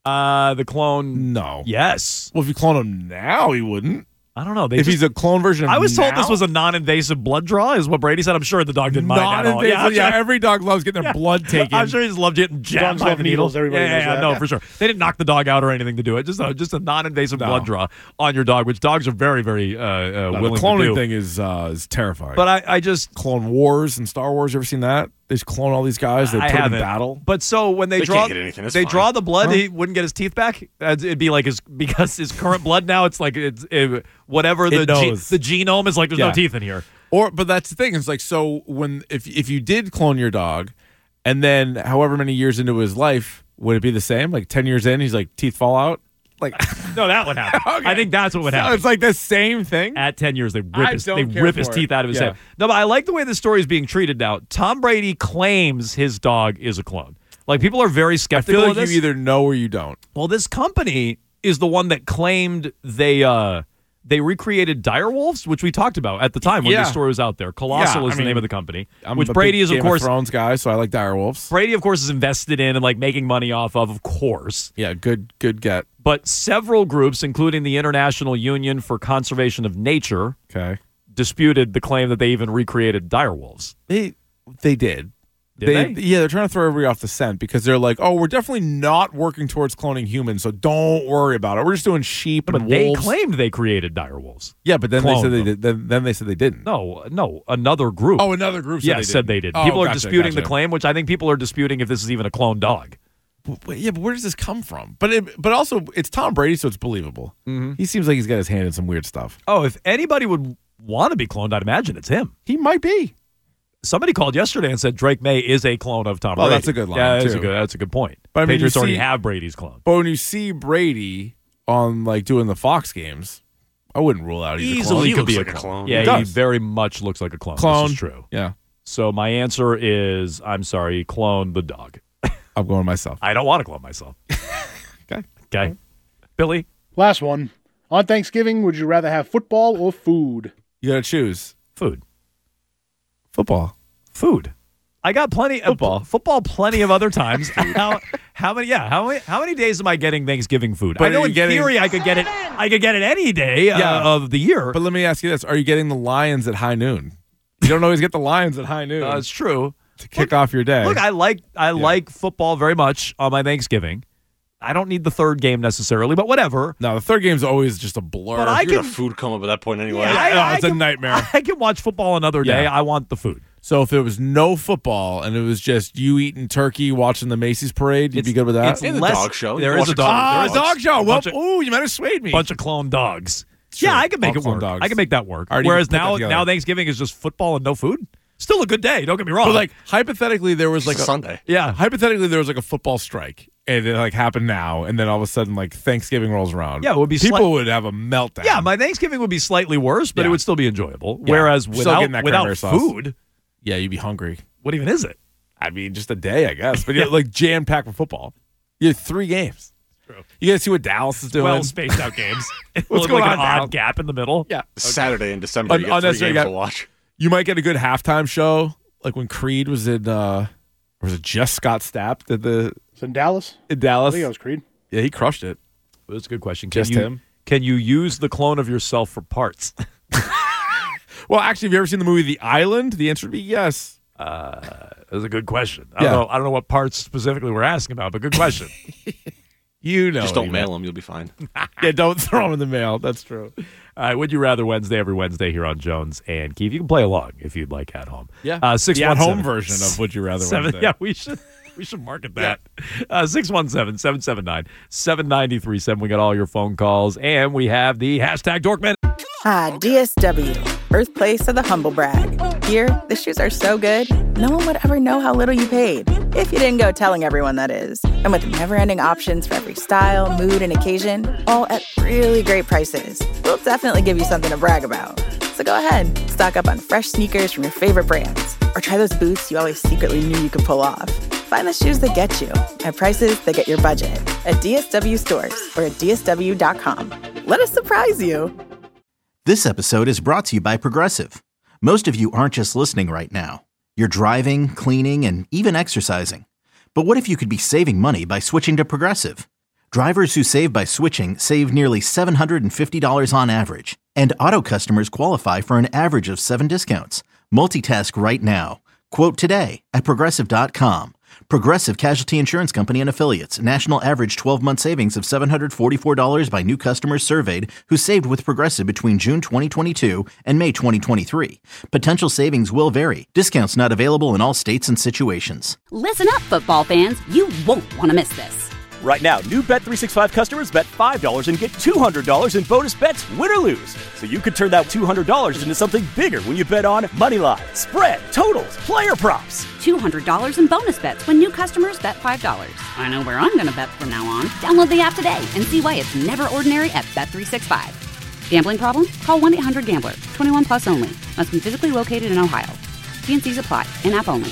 Uh, the clone. No. Yes. Well, if you clone him now, he wouldn't. I don't know. They if just, he's a clone version of I was told now? this was a non-invasive blood draw, is what Brady said. I'm sure the dog didn't mind that at all. Non-invasive. Yeah, Yeah, I'm sure- every dog loves getting their blood taken. I'm sure he just loved getting jabbed Dogs by love the needles. needles, everybody yeah, yeah, knows yeah, that. no, Yeah. for sure. They didn't knock the dog out or anything to do it. Just a, just a non-invasive No. blood draw on your dog, which dogs are very, very uh, uh, No, willing the cloning to do. thing is uh, is terrifying. But I, I just Clone Wars and Star Wars. You ever seen that? They just clone all these guys. They I put them in haven't. battle. But so when they, They draw, can't get anything. It's they fine. draw the blood, Huh? he wouldn't get his teeth back. Uh, It'd be like his because his current blood now. It's like it's it, whatever the It ge- knows. the genome is like. There's Yeah. no teeth in here. Or, but that's the thing. It's like so when if if you did clone your dog, and then however many years into his life, would it be the same? Like ten years in, he's like teeth fall out. Like No, that would happen. Okay. I think that's what would so happen. it's like the same thing. At ten years, they rip I his don't they care rip his for teeth it. out of his Yeah. head. No, but I like the way this story is being treated now. Tom Brady claims his dog is a clone. Like people are very I skeptical feel of like this. you either know or you don't. Well, this company is the one that claimed they uh, they recreated direwolves, which we talked about at the time when Yeah. this story was out there. Colossal Yeah, is I the mean, name of the company, I'm which a Brady big is of Game course Thrones guy, so I like direwolves. Brady of course is invested in and like making money off of, of course. Yeah, good good get. But several groups, including the International Union for Conservation of Nature, Okay, disputed the claim that they even recreated direwolves. they they did. Did they? Yeah, they're trying to throw everybody off the scent because they're like, oh, we're definitely not working towards cloning humans, so don't worry about it. We're just doing sheep But and they wolves. claimed they created direwolves. Yeah, but then they Cloned said they them. did. Then, then they said they didn't. No, no, another group. Oh, another group said yeah, they said didn't. they did. Oh, People are gotcha, disputing the gotcha. claim, which I think people are disputing if this is even a clone dog. But, yeah, but where does this come from? But it, but also it's Tom Brady, so it's believable. Mm-hmm. He seems like he's got his hand in some weird stuff. Oh, if anybody would want to be cloned, I'd imagine it's him. He might be. Somebody called yesterday and said Drake May is a clone of Tom Oh, Brady. that's a good line, Yeah, that's too. a good. That's a good point. But I mean, Patriots you already see- have Brady's clone. But when you see Brady on like doing the Fox games, I wouldn't rule out he's a clone. Easily He could be a looks like a clone. clone. Yeah, He he, does. very much looks like a clone. Clone. This is true. Yeah, So my answer is, I'm sorry, clone the dog. I'm going myself. I don't want to clone myself. Okay. Okay. Billy? Last one. On Thanksgiving, would you rather have football or food? You got to choose Food. football. Food. I got plenty of Football. football plenty of other times. how, how many yeah, how many how many days am I getting Thanksgiving food? But I know are you in getting- theory I could get it I could get it any day uh, Yeah. of the year. But let me ask you this: are you getting the Lions at high noon? You don't always get the Lions at high noon uh, it's true. to kick off your day. Look, I like I like football very much on my Thanksgiving. I don't need the third game necessarily, but whatever. no, the third game's always just a blur. But I You got a can- food coma at that point anyway. Yeah, I- no, I it's a can- nightmare. I can watch football another day. Yeah. I want the food. So if it was no football and it was just you eating turkey, watching the Macy's parade, you'd be good with that. It's In the less, dog show. There You is a watch dog. ah, there is dog show. Well, bunch of- ooh, you might have swayed me. bunch of clone dogs. Sure, Yeah, I can make all it clone work. dogs. I can make that work. I already Whereas put that now, together. now Thanksgiving is just football and no food. Still a good day. Don't get me wrong. But like hypothetically, there was It's like a Sunday. yeah, hypothetically there was like a football strike, and it like happened now, and then all of a sudden like Thanksgiving rolls around. Yeah, it would be people slight- would have a meltdown. yeah. My Thanksgiving would be slightly worse, but Yeah. it would still be enjoyable. Yeah. Whereas Still without getting that without cranberry sauce. food, yeah, you'd be hungry. what even is it? I mean, just a day, I guess. But yeah, like jam packed with football. You have three games. True. You guys see what Dallas is doing? Well spaced out games. What's With, going like on an odd now? gap in the middle. Yeah. Saturday in December, Un- you get three unnecessary games got- to watch. You might get a good halftime show, like when Creed was in. uh Or was it just Scott Stapp did the It's in Dallas? in I Dallas? think it was Creed. Yeah, he crushed it. That's a good question. Can Just you, him? Can you use the clone of yourself for parts? Well, actually, have you ever seen the movie The Island? The answer would be yes. Uh, that's a good question. I Yeah. don't know. I don't know what parts specifically we're asking about, but good question. You know, Just what don't he mail meant. them. You'll be fine. Yeah, don't throw them in the mail. That's true. All right, Would You Rather Wednesday every Wednesday here on Jones and Keith. You can play along if you'd like at home. Yeah, uh, six the one at-home seven version of Would You Rather seven. Wednesday. Yeah, we should we should market that. Uh, six one seven, seven seven nine, seven nine three seven. We got all your phone calls, and we have the hashtag Dorkman. Ah, D S W, birthplace of the humble brag. Here, the shoes are so good, no one would ever know how little you paid. If you didn't go telling everyone, that is. And with never-ending options for every style, mood, and occasion, all at really great prices, we'll definitely give you something to brag about. So go ahead, stock up on fresh sneakers from your favorite brands, or try those boots you always secretly knew you could pull off. Find the shoes that get you at prices that get your budget at D S W stores or at D S W dot com. Let us surprise you. This episode is brought to you by Progressive. Most of you aren't just listening right now. You're driving, cleaning, and even exercising. But what if you could be saving money by switching to Progressive? Drivers who save by switching save nearly seven hundred fifty dollars on average. And Auto customers qualify for an average of seven discounts. Multitask right now. Quote today at Progressive dot com. Progressive Casualty Insurance Company and Affiliates. National average twelve-month savings of seven hundred forty-four dollars by new customers surveyed who saved with Progressive between June twenty twenty-two and May twenty twenty-three. Potential savings will vary. Discounts not available in all states and situations. Listen up, football fans. You won't want to miss this. Right now, new Bet three sixty-five customers bet five dollars and get two hundred dollars in bonus bets, win or lose. So you could turn that two hundred dollars into something bigger when you bet on money line, spread, totals, player props. two hundred dollars in bonus bets when new customers bet five dollars. I know where I'm going to bet from now on. Download the app today and see why it's never ordinary at Bet three sixty-five. Gambling problem? Call one eight hundred gambler. twenty-one plus only. Must be physically located in Ohio. T and C's apply. In-app only.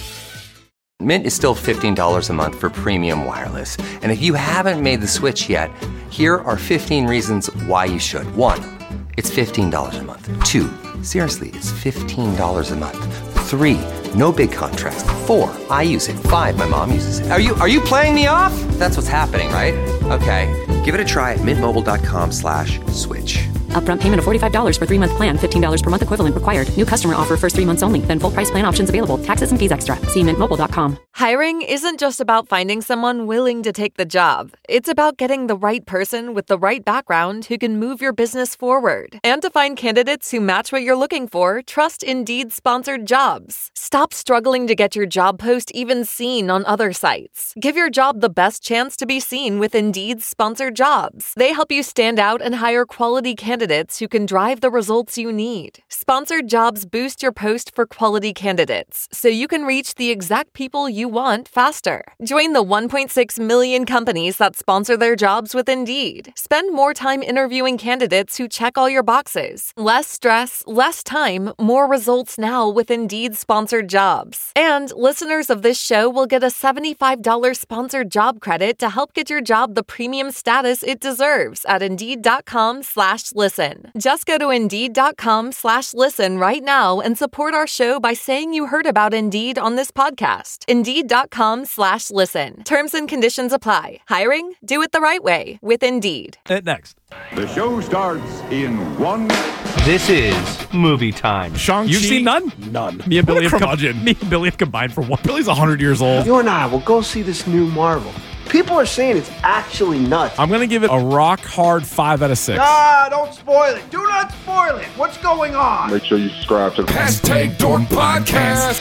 Mint is still fifteen dollars a month for premium wireless. And if you haven't made the switch yet, here are fifteen reasons why you should. One, it's fifteen dollars a month. Two, seriously, it's fifteen dollars a month. Three, no big contrast. Four, I use it. Five, my mom uses it. Are you are you playing me off? That's what's happening, right? Okay, give it a try at mintmobile.com slash switch. Upfront payment of forty-five dollars for three-month plan, fifteen dollars per month equivalent required. New customer offer first three months only. Then full price plan options available. Taxes and fees extra. See mint mobile dot com. Hiring isn't just about finding someone willing to take the job. It's about getting the right person with the right background who can move your business forward. And to find candidates who match what you're looking for, trust Indeed sponsored jobs. Stop struggling to get your job post even seen on other sites. Give your job the best chance to be seen with Indeed sponsored jobs. They help you stand out and hire quality candidates who can drive the results you need. Sponsored jobs boost your post for quality candidates, so you can reach the exact people you want faster. Join the one point six million companies that sponsor their jobs with Indeed. Spend more time interviewing candidates who check all your boxes. Less stress, less time, more results now with Indeed sponsored jobs. And listeners of this show will get a seventy-five dollars sponsored job credit to help get your job the premium status it deserves at Indeed.com slash listen. Just go to Indeed.com slash listen right now and support our show by saying you heard about Indeed on this podcast. Indeed.com slash listen. Terms and conditions apply. Hiring? Do it the right way with Indeed. Next. The show starts in one. This is movie time. Shang-Chi. You've seen none? None. Me and What Billy a have com- curmudgeon. me and Billy have combined for one. Billy's one hundred years old. You and I will go see this new Marvel. People are saying it's actually nuts. I'm going to give it a rock hard five out of six. Ah, don't spoil it. Do not spoil it. What's going on? Make sure you subscribe to the Hashtag Dork Podcast.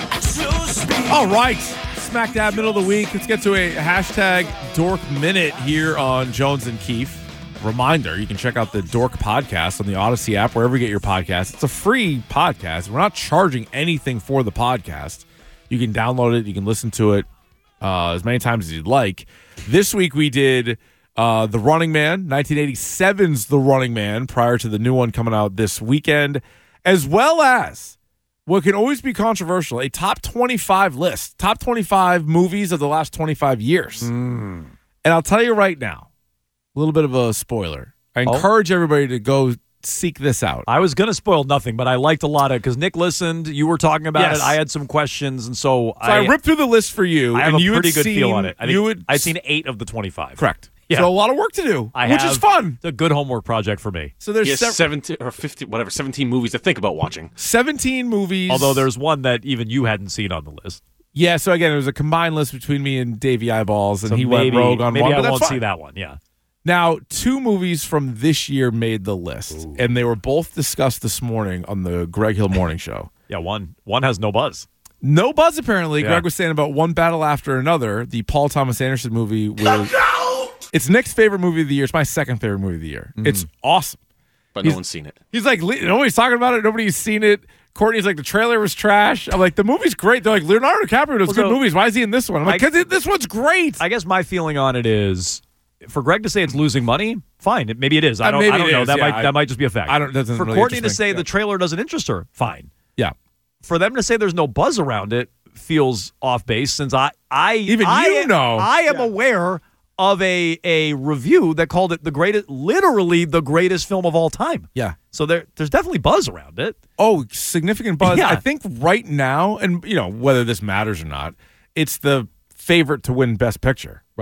All right. Smack dab middle of the week. Let's get to a hashtag Dork Minute here on Jones and Keefe. Reminder, you can check out the Dork Podcast on the Odyssey app, wherever you get your podcast. It's a free podcast. We're not charging anything for the podcast. You can download it. You can listen to it uh, as many times as you'd like. This week we did uh, The Running Man, nineteen eighty-seven's The Running Man, prior to the new one coming out this weekend, as well as what can always be controversial, a top twenty-five list, top twenty-five movies of the last twenty-five years. Mm. And I'll tell you right now, a little bit of a spoiler. I Oh. encourage everybody to go seek this out. I was going to spoil nothing, but I liked a lot of because Nick listened. You were talking about Yes. it. I had some questions, and so, So I, ripped through the list for you. I have and a you pretty had good seen, feel on it. I think you had I've seen eight of the twenty-five. Correct. Yeah. So a lot of work to do, I which have. is fun. It's a good homework project for me. So there's He has sev- seventeen or fifty, whatever, seventeen movies to think about watching. seventeen movies. Although there's one that even you hadn't seen on the list. Yeah, so again, it was a combined list between me and Davey Eyeballs, and So he maybe, went rogue on maybe one. I but that's won't fine. see that one. Yeah. Now, two movies from this year made the list, Ooh. and they were both discussed this morning on the Greg Hill Morning Show. Yeah, one one has no buzz. No buzz, apparently. Yeah. Greg was saying about One Battle After Another, the Paul Thomas Anderson movie. Was, it's Nick's favorite movie of the year. It's my second favorite movie of the year. Mm-hmm. It's awesome. But He's- no one's seen it. He's like, "Le- nobody's talking about it. Nobody's seen it. Courtney's like, the trailer was trash. I'm like, the movie's great. They're like, Leonardo DiCaprio does Well, good so- movies. Why is he in this one? I'm like, I- because this one's great. I guess my feeling on it is, for Greg to say it's losing money, fine. It, maybe it is. I Uh, don't, maybe I don't it know. is, That yeah, might I- that might just be a fact. I don't- doesn't For really Courtney to interest me. say Yeah. the trailer doesn't interest her, fine. Yeah. For them to say there's no buzz around it feels off base. Since I, I Even I, you know. I am aware of a a review that called it the greatest, literally the greatest film of all time. Yeah. So there there's definitely buzz around it. Oh, significant buzz. Yeah. I think right now, and you know, whether this matters or not, it's the favorite to win Best Picture. Right.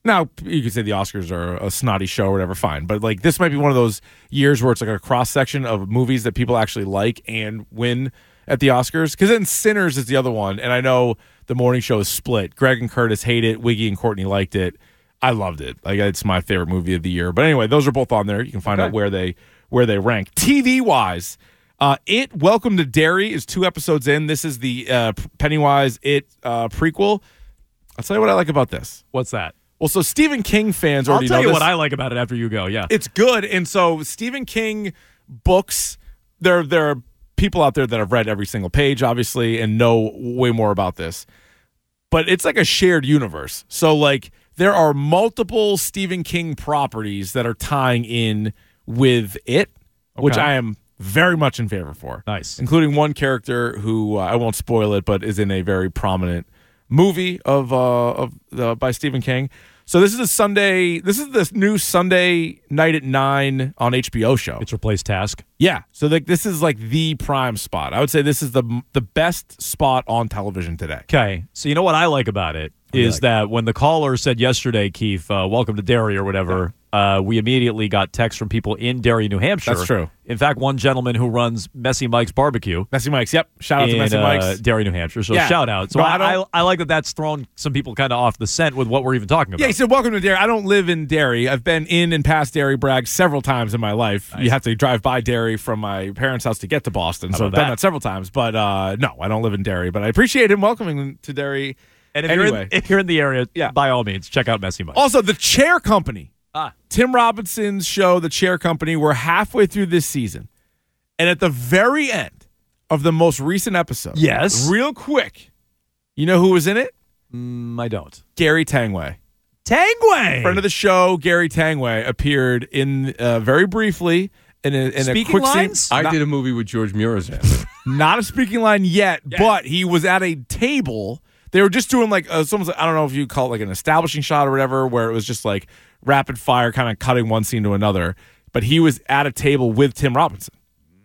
Now, you could say the Oscars are a snotty show or whatever, fine. But like this might be one of those years where it's like a cross-section of movies that people actually like and win at the Oscars. Because then Sinners is the other one. And I know the morning show is split. Greg and Curtis hate it. Wiggy and Courtney liked it. I loved it. Like it's my favorite movie of the year. But anyway, those are both on there. You can find Okay. out where they where they rank. T V-wise, uh, It, Welcome to Derry is two episodes in. This is the uh, Pennywise It uh, prequel. I'll tell you what I like about this. What's that? Well, so Stephen King fans I'll already tell know you this. what I like about it after you go. Yeah. It's good. And so Stephen King books, there, there are people out there that have read every single page, obviously, and know way more about this. But it's like a shared universe. So, like, there are multiple Stephen King properties that are tying in with it, which Okay. I am very much in favor for. Nice. Including one character who, uh, I won't spoil it, but is in a very prominent movie of uh, of uh, by Stephen King. So this is a Sunday. This is the new Sunday night at nine on H B O show. It's replaced Task. Yeah. So like this is like the prime spot. I would say this is the the best spot on television today. Okay. So you know what I like about it is like? that when the caller said yesterday, Keith, uh, welcome to Derry or whatever, uh, we immediately got texts from people in Derry, New Hampshire. That's true. In fact, one gentleman who runs Messy Mike's Barbecue. Messy Mike's, yep. Shout out to in, Messy uh, Mike's. Derry, New Hampshire. So Yeah. shout out. So But I, I don't- I, I like that that's thrown some people kind of off the scent with what we're even talking about. Yeah, he said, welcome to Derry. I don't live in Derry. I've been in and past Derry Bragg several times in my life. Nice. You have to drive by Derry from my parents' house to get to Boston. How So I've about done that? that several times. But uh, no, I don't live in Derry. But I appreciate him welcoming to Derry. And if, anyway. you're in, if you're in the area, Yeah. by all means, check out Messy Mike. Also, The Chair Company. Ah. Tim Robinson's show, The Chair Company. We're halfway through this season. And at the very end of the most recent episode, Yes. real quick, you know who was in it? Mm, I don't. Gary Tangway. Tangway! Friend of the show, Gary Tangway, appeared in uh, very briefly in a, in Speaking a quick lines? scene. I Not- did a movie with George Murazan. Not a speaking line yet, but he was at a table. They were just doing like, uh, someone's, I don't know if you call it like an establishing shot or whatever, where it was just like rapid fire, kind of cutting one scene to another. But he was at a table with Tim Robinson.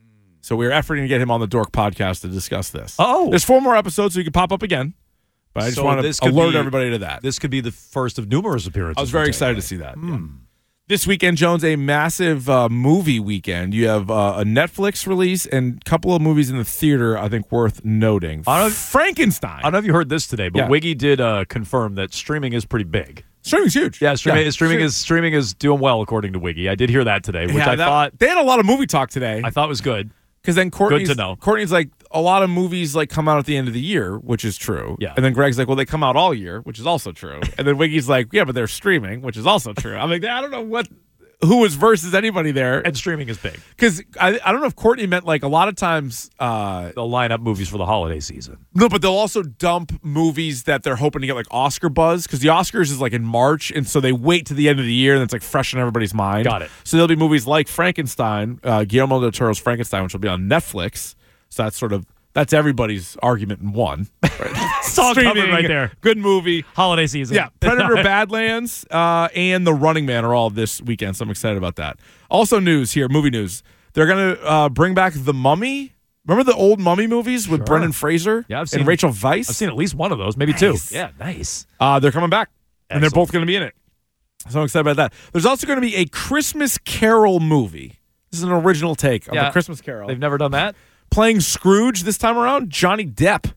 So we were efforting to get him on the Dork podcast to discuss this. Oh. There's four more episodes, so you can pop up again. But I just So want this to could alert be- everybody to that. This could be the first of numerous appearances. I was very from excited Tangway. to see that. yeah. This weekend, Jones, a massive uh, movie weekend. You have uh, a Netflix release and a couple of movies in the theater, I think, worth noting. I don't- Frankenstein. I don't know if you heard this today, but Yeah. Wiggy did uh, confirm that streaming is pretty big. Streaming's huge. Yeah, streaming, Yeah. streaming Sure. is streaming is doing well according to Wiggy. I did hear that today, which Yeah, I that- thought they had a lot of movie talk today. I thought was good. Because then Courtney's, Good to know. Courtney's like, a lot of movies like come out at the end of the year, which is true. Yeah. And then Greg's like, well, they come out all year, which is also true. And then Wiggy's like, yeah, but they're streaming, which is also true. I'm like, I don't know what, who was versus anybody there. And streaming is big. Because I, I don't know if Courtney meant like a lot of times. Uh, They'll line up movies for the holiday season. no, but they'll also dump movies that they're hoping to get like Oscar buzz because the Oscars is like in March. And so they wait to the end of the year and it's like fresh in everybody's mind. Got it. So there'll be movies like Frankenstein, uh, Guillermo del Toro's Frankenstein, which will be on Netflix. So that's sort of, that's everybody's argument in one. It's all covered Streaming, right there. Good movie. Holiday season. Yeah, Predator Badlands uh, and The Running Man are all this weekend, so I'm excited about that. Also news here, movie news. They're going to uh, bring back The Mummy. Remember the old Mummy movies with Sure. Brendan Fraser Yeah, I've seen- and Rachel Weisz? I've seen at least one of those, maybe Nice. two. Yeah, nice. Uh, they're coming back, and they're Excellent. both going to be in it. So I'm excited about that. There's also going to be a Christmas Carol movie. This is an original take of Yeah. the Christmas Carol. They've never done that. Playing Scrooge this time around, Johnny Depp.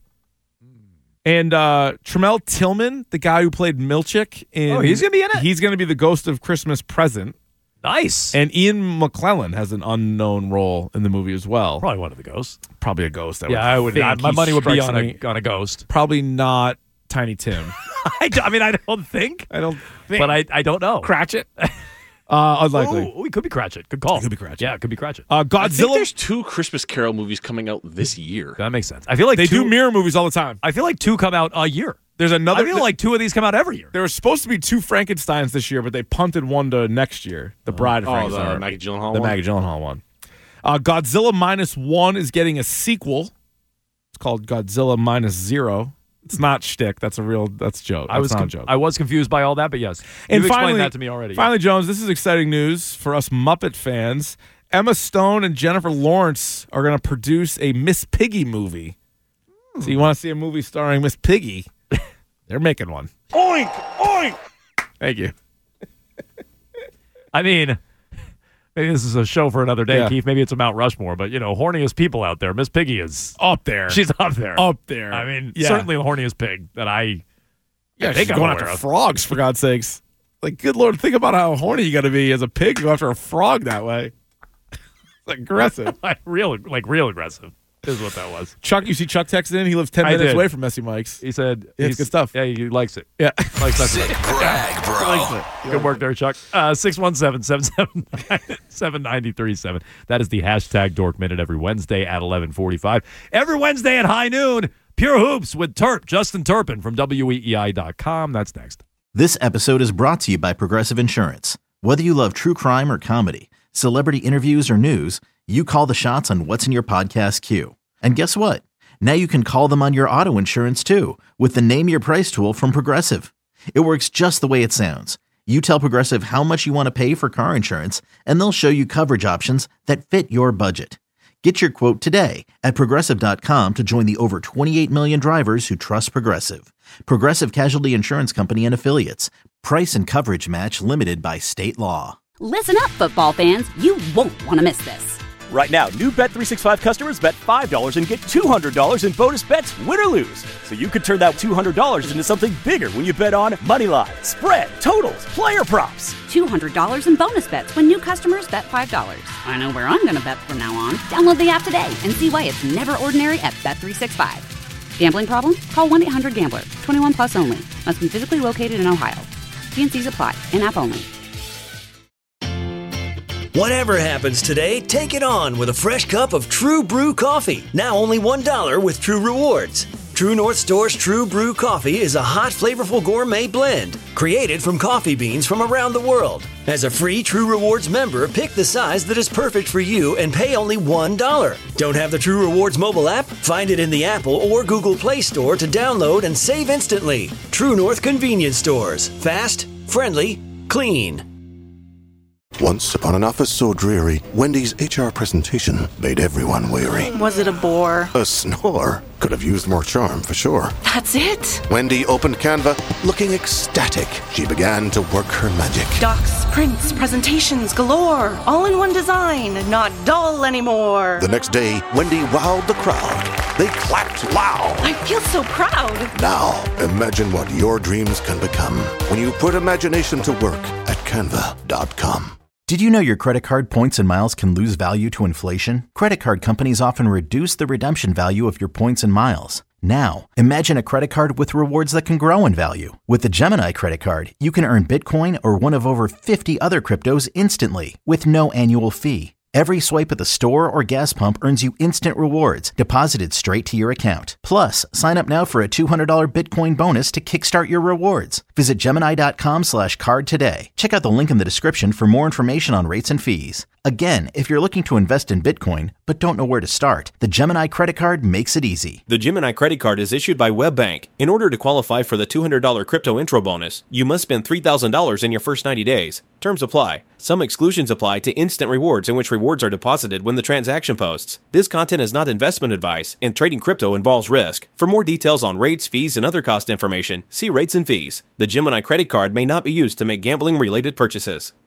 And uh, Tremel Tillman, the guy who played Milchick in... Oh, he's gonna be in it? He's going to be the ghost of Christmas Present. Nice. And Ian McClellan has an unknown role in the movie as well. Probably one of the ghosts. Probably a ghost. I Yeah, I would. think. I, my He money would be strikes on me- a on a ghost. Probably not Tiny Tim. I, do- I mean, I don't think, I don't think. but I, I don't know. Cratchit? Uh, unlikely. Oh, it could be Cratchit. Good call. It could be Cratchit. Yeah, it could be Cratchit. Uh, I think Godzilla. there's two Christmas Carol movies coming out this year. That makes sense. I feel like They two, do mirror movies all the time. I feel like two come out a year. There's another. I feel like two of these come out every year. there were supposed to be two Frankensteins this year, but they punted one to next year. The Bride of Oh, Frankenstein. the Maggie Gyllenhaal The one? Maggie Gyllenhaal one. Uh, Godzilla Minus One is getting a sequel. It's called Godzilla Minus Zero. It's not shtick. That's a real. That's a joke. I That's was not com- a joke. I was confused by all that, but yes, and you finally, explained that to me already. Finally, Jones, this is exciting news for us Muppet fans. Emma Stone and Jennifer Lawrence are going to produce a Miss Piggy movie. So you want to see a movie starring Miss Piggy? They're making one. Oink! Oink! Thank you. I mean, maybe this is a show for another day, Yeah. Keith. Maybe it's a Mount Rushmore, but, you know, horniest people out there. Miss Piggy is Up there. She's up there. Up there. I mean, Yeah. certainly the horniest pig that I, Yeah, I she's think I'm going aware after of. frogs, for God's sakes. Like, good Lord, think about how horny you got to be as a pig to go after a frog that way. It's aggressive. like real, like real aggressive is what that was. Chuck, you see Chuck texted in? He lives ten I minutes did. away from Messy Mike's. He said, Yeah, it's he's- good stuff. Yeah, he likes it. Yeah. Likes Messy Sick Mike's. brag, bro. Likes it. Good work there, Chuck. Uh, six one seven, seven seven nine, seven nine three seven. That is the hashtag Dork Minute every Wednesday at eleven forty-five. Every Wednesday at high noon, Pure Hoops with Turp, Justin Turpin from W E E I dot com. That's next. This episode is brought to you by Progressive Insurance. Whether you love true crime or comedy, celebrity interviews or news, you call the shots on what's in your podcast queue. And guess what? Now you can call them on your auto insurance too with the Name Your Price tool from Progressive. It works just the way it sounds. You tell Progressive how much you want to pay for car insurance, and they'll show you coverage options that fit your budget. Get your quote today at Progressive dot com to join the over twenty-eight million drivers who trust Progressive. Progressive Casualty Insurance Company and Affiliates. Price and coverage match limited by state law. Listen up, football fans. You won't want to miss this. Right now, new Bet three sixty-five customers bet five dollars and get two hundred dollars in bonus bets, win or lose. So you could turn that two hundred dollars into something bigger when you bet on money line, spread, totals, player props. two hundred dollars in bonus bets when new customers bet five dollars. I know where I'm going to bet from now on. Download the app today and see why it's never ordinary at Bet three sixty-five. Gambling problem? Call one eight hundred gambler. twenty-one plus only. Must be physically located in Ohio. T and C's apply. In-app only. Whatever happens today, take it on with a fresh cup of True Brew coffee. Now only one dollar with True Rewards. True North Store's True Brew coffee is a hot, flavorful gourmet blend created from coffee beans from around the world. As a free True Rewards member, pick the size that is perfect for you and pay only one dollar. Don't have the True Rewards mobile app? Find it in the Apple or Google Play Store to download and save instantly. True North Convenience Stores. Fast, friendly, clean. Once upon an office so dreary, Wendy's H R presentation made everyone weary. Was it a bore? A snore. Could have used more charm for sure. That's it? Wendy opened Canva, looking ecstatic. She began to work her magic. Docs, prints, presentations galore. All in one design. Not dull anymore. The next day, Wendy wowed the crowd. They clapped loud. I feel so proud. Now, imagine what your dreams can become when you put imagination to work at canva dot com. Did you know your credit card points and miles can lose value to inflation? Credit card companies often reduce the redemption value of your points and miles. Now, imagine a credit card with rewards that can grow in value. With the Gemini credit card, you can earn Bitcoin or one of over fifty other cryptos instantly with no annual fee. Every swipe at the store or gas pump earns you instant rewards deposited straight to your account. Plus, sign up now for a two hundred dollars Bitcoin bonus to kickstart your rewards. Visit Gemini dot com slash card today. Check out the link in the description for more information on rates and fees. Again, if you're looking to invest in Bitcoin but don't know where to start, the Gemini credit card makes it easy. The Gemini credit card is issued by WebBank. In order to qualify for the two hundred dollars crypto intro bonus, you must spend three thousand dollars in your first ninety days. Terms apply. Some exclusions apply to instant rewards in which rewards are deposited when the transaction posts. This content is not investment advice, and trading crypto involves risk. For more details on rates, fees, and other cost information, see rates and fees. The Gemini credit card may not be used to make gambling-related purchases.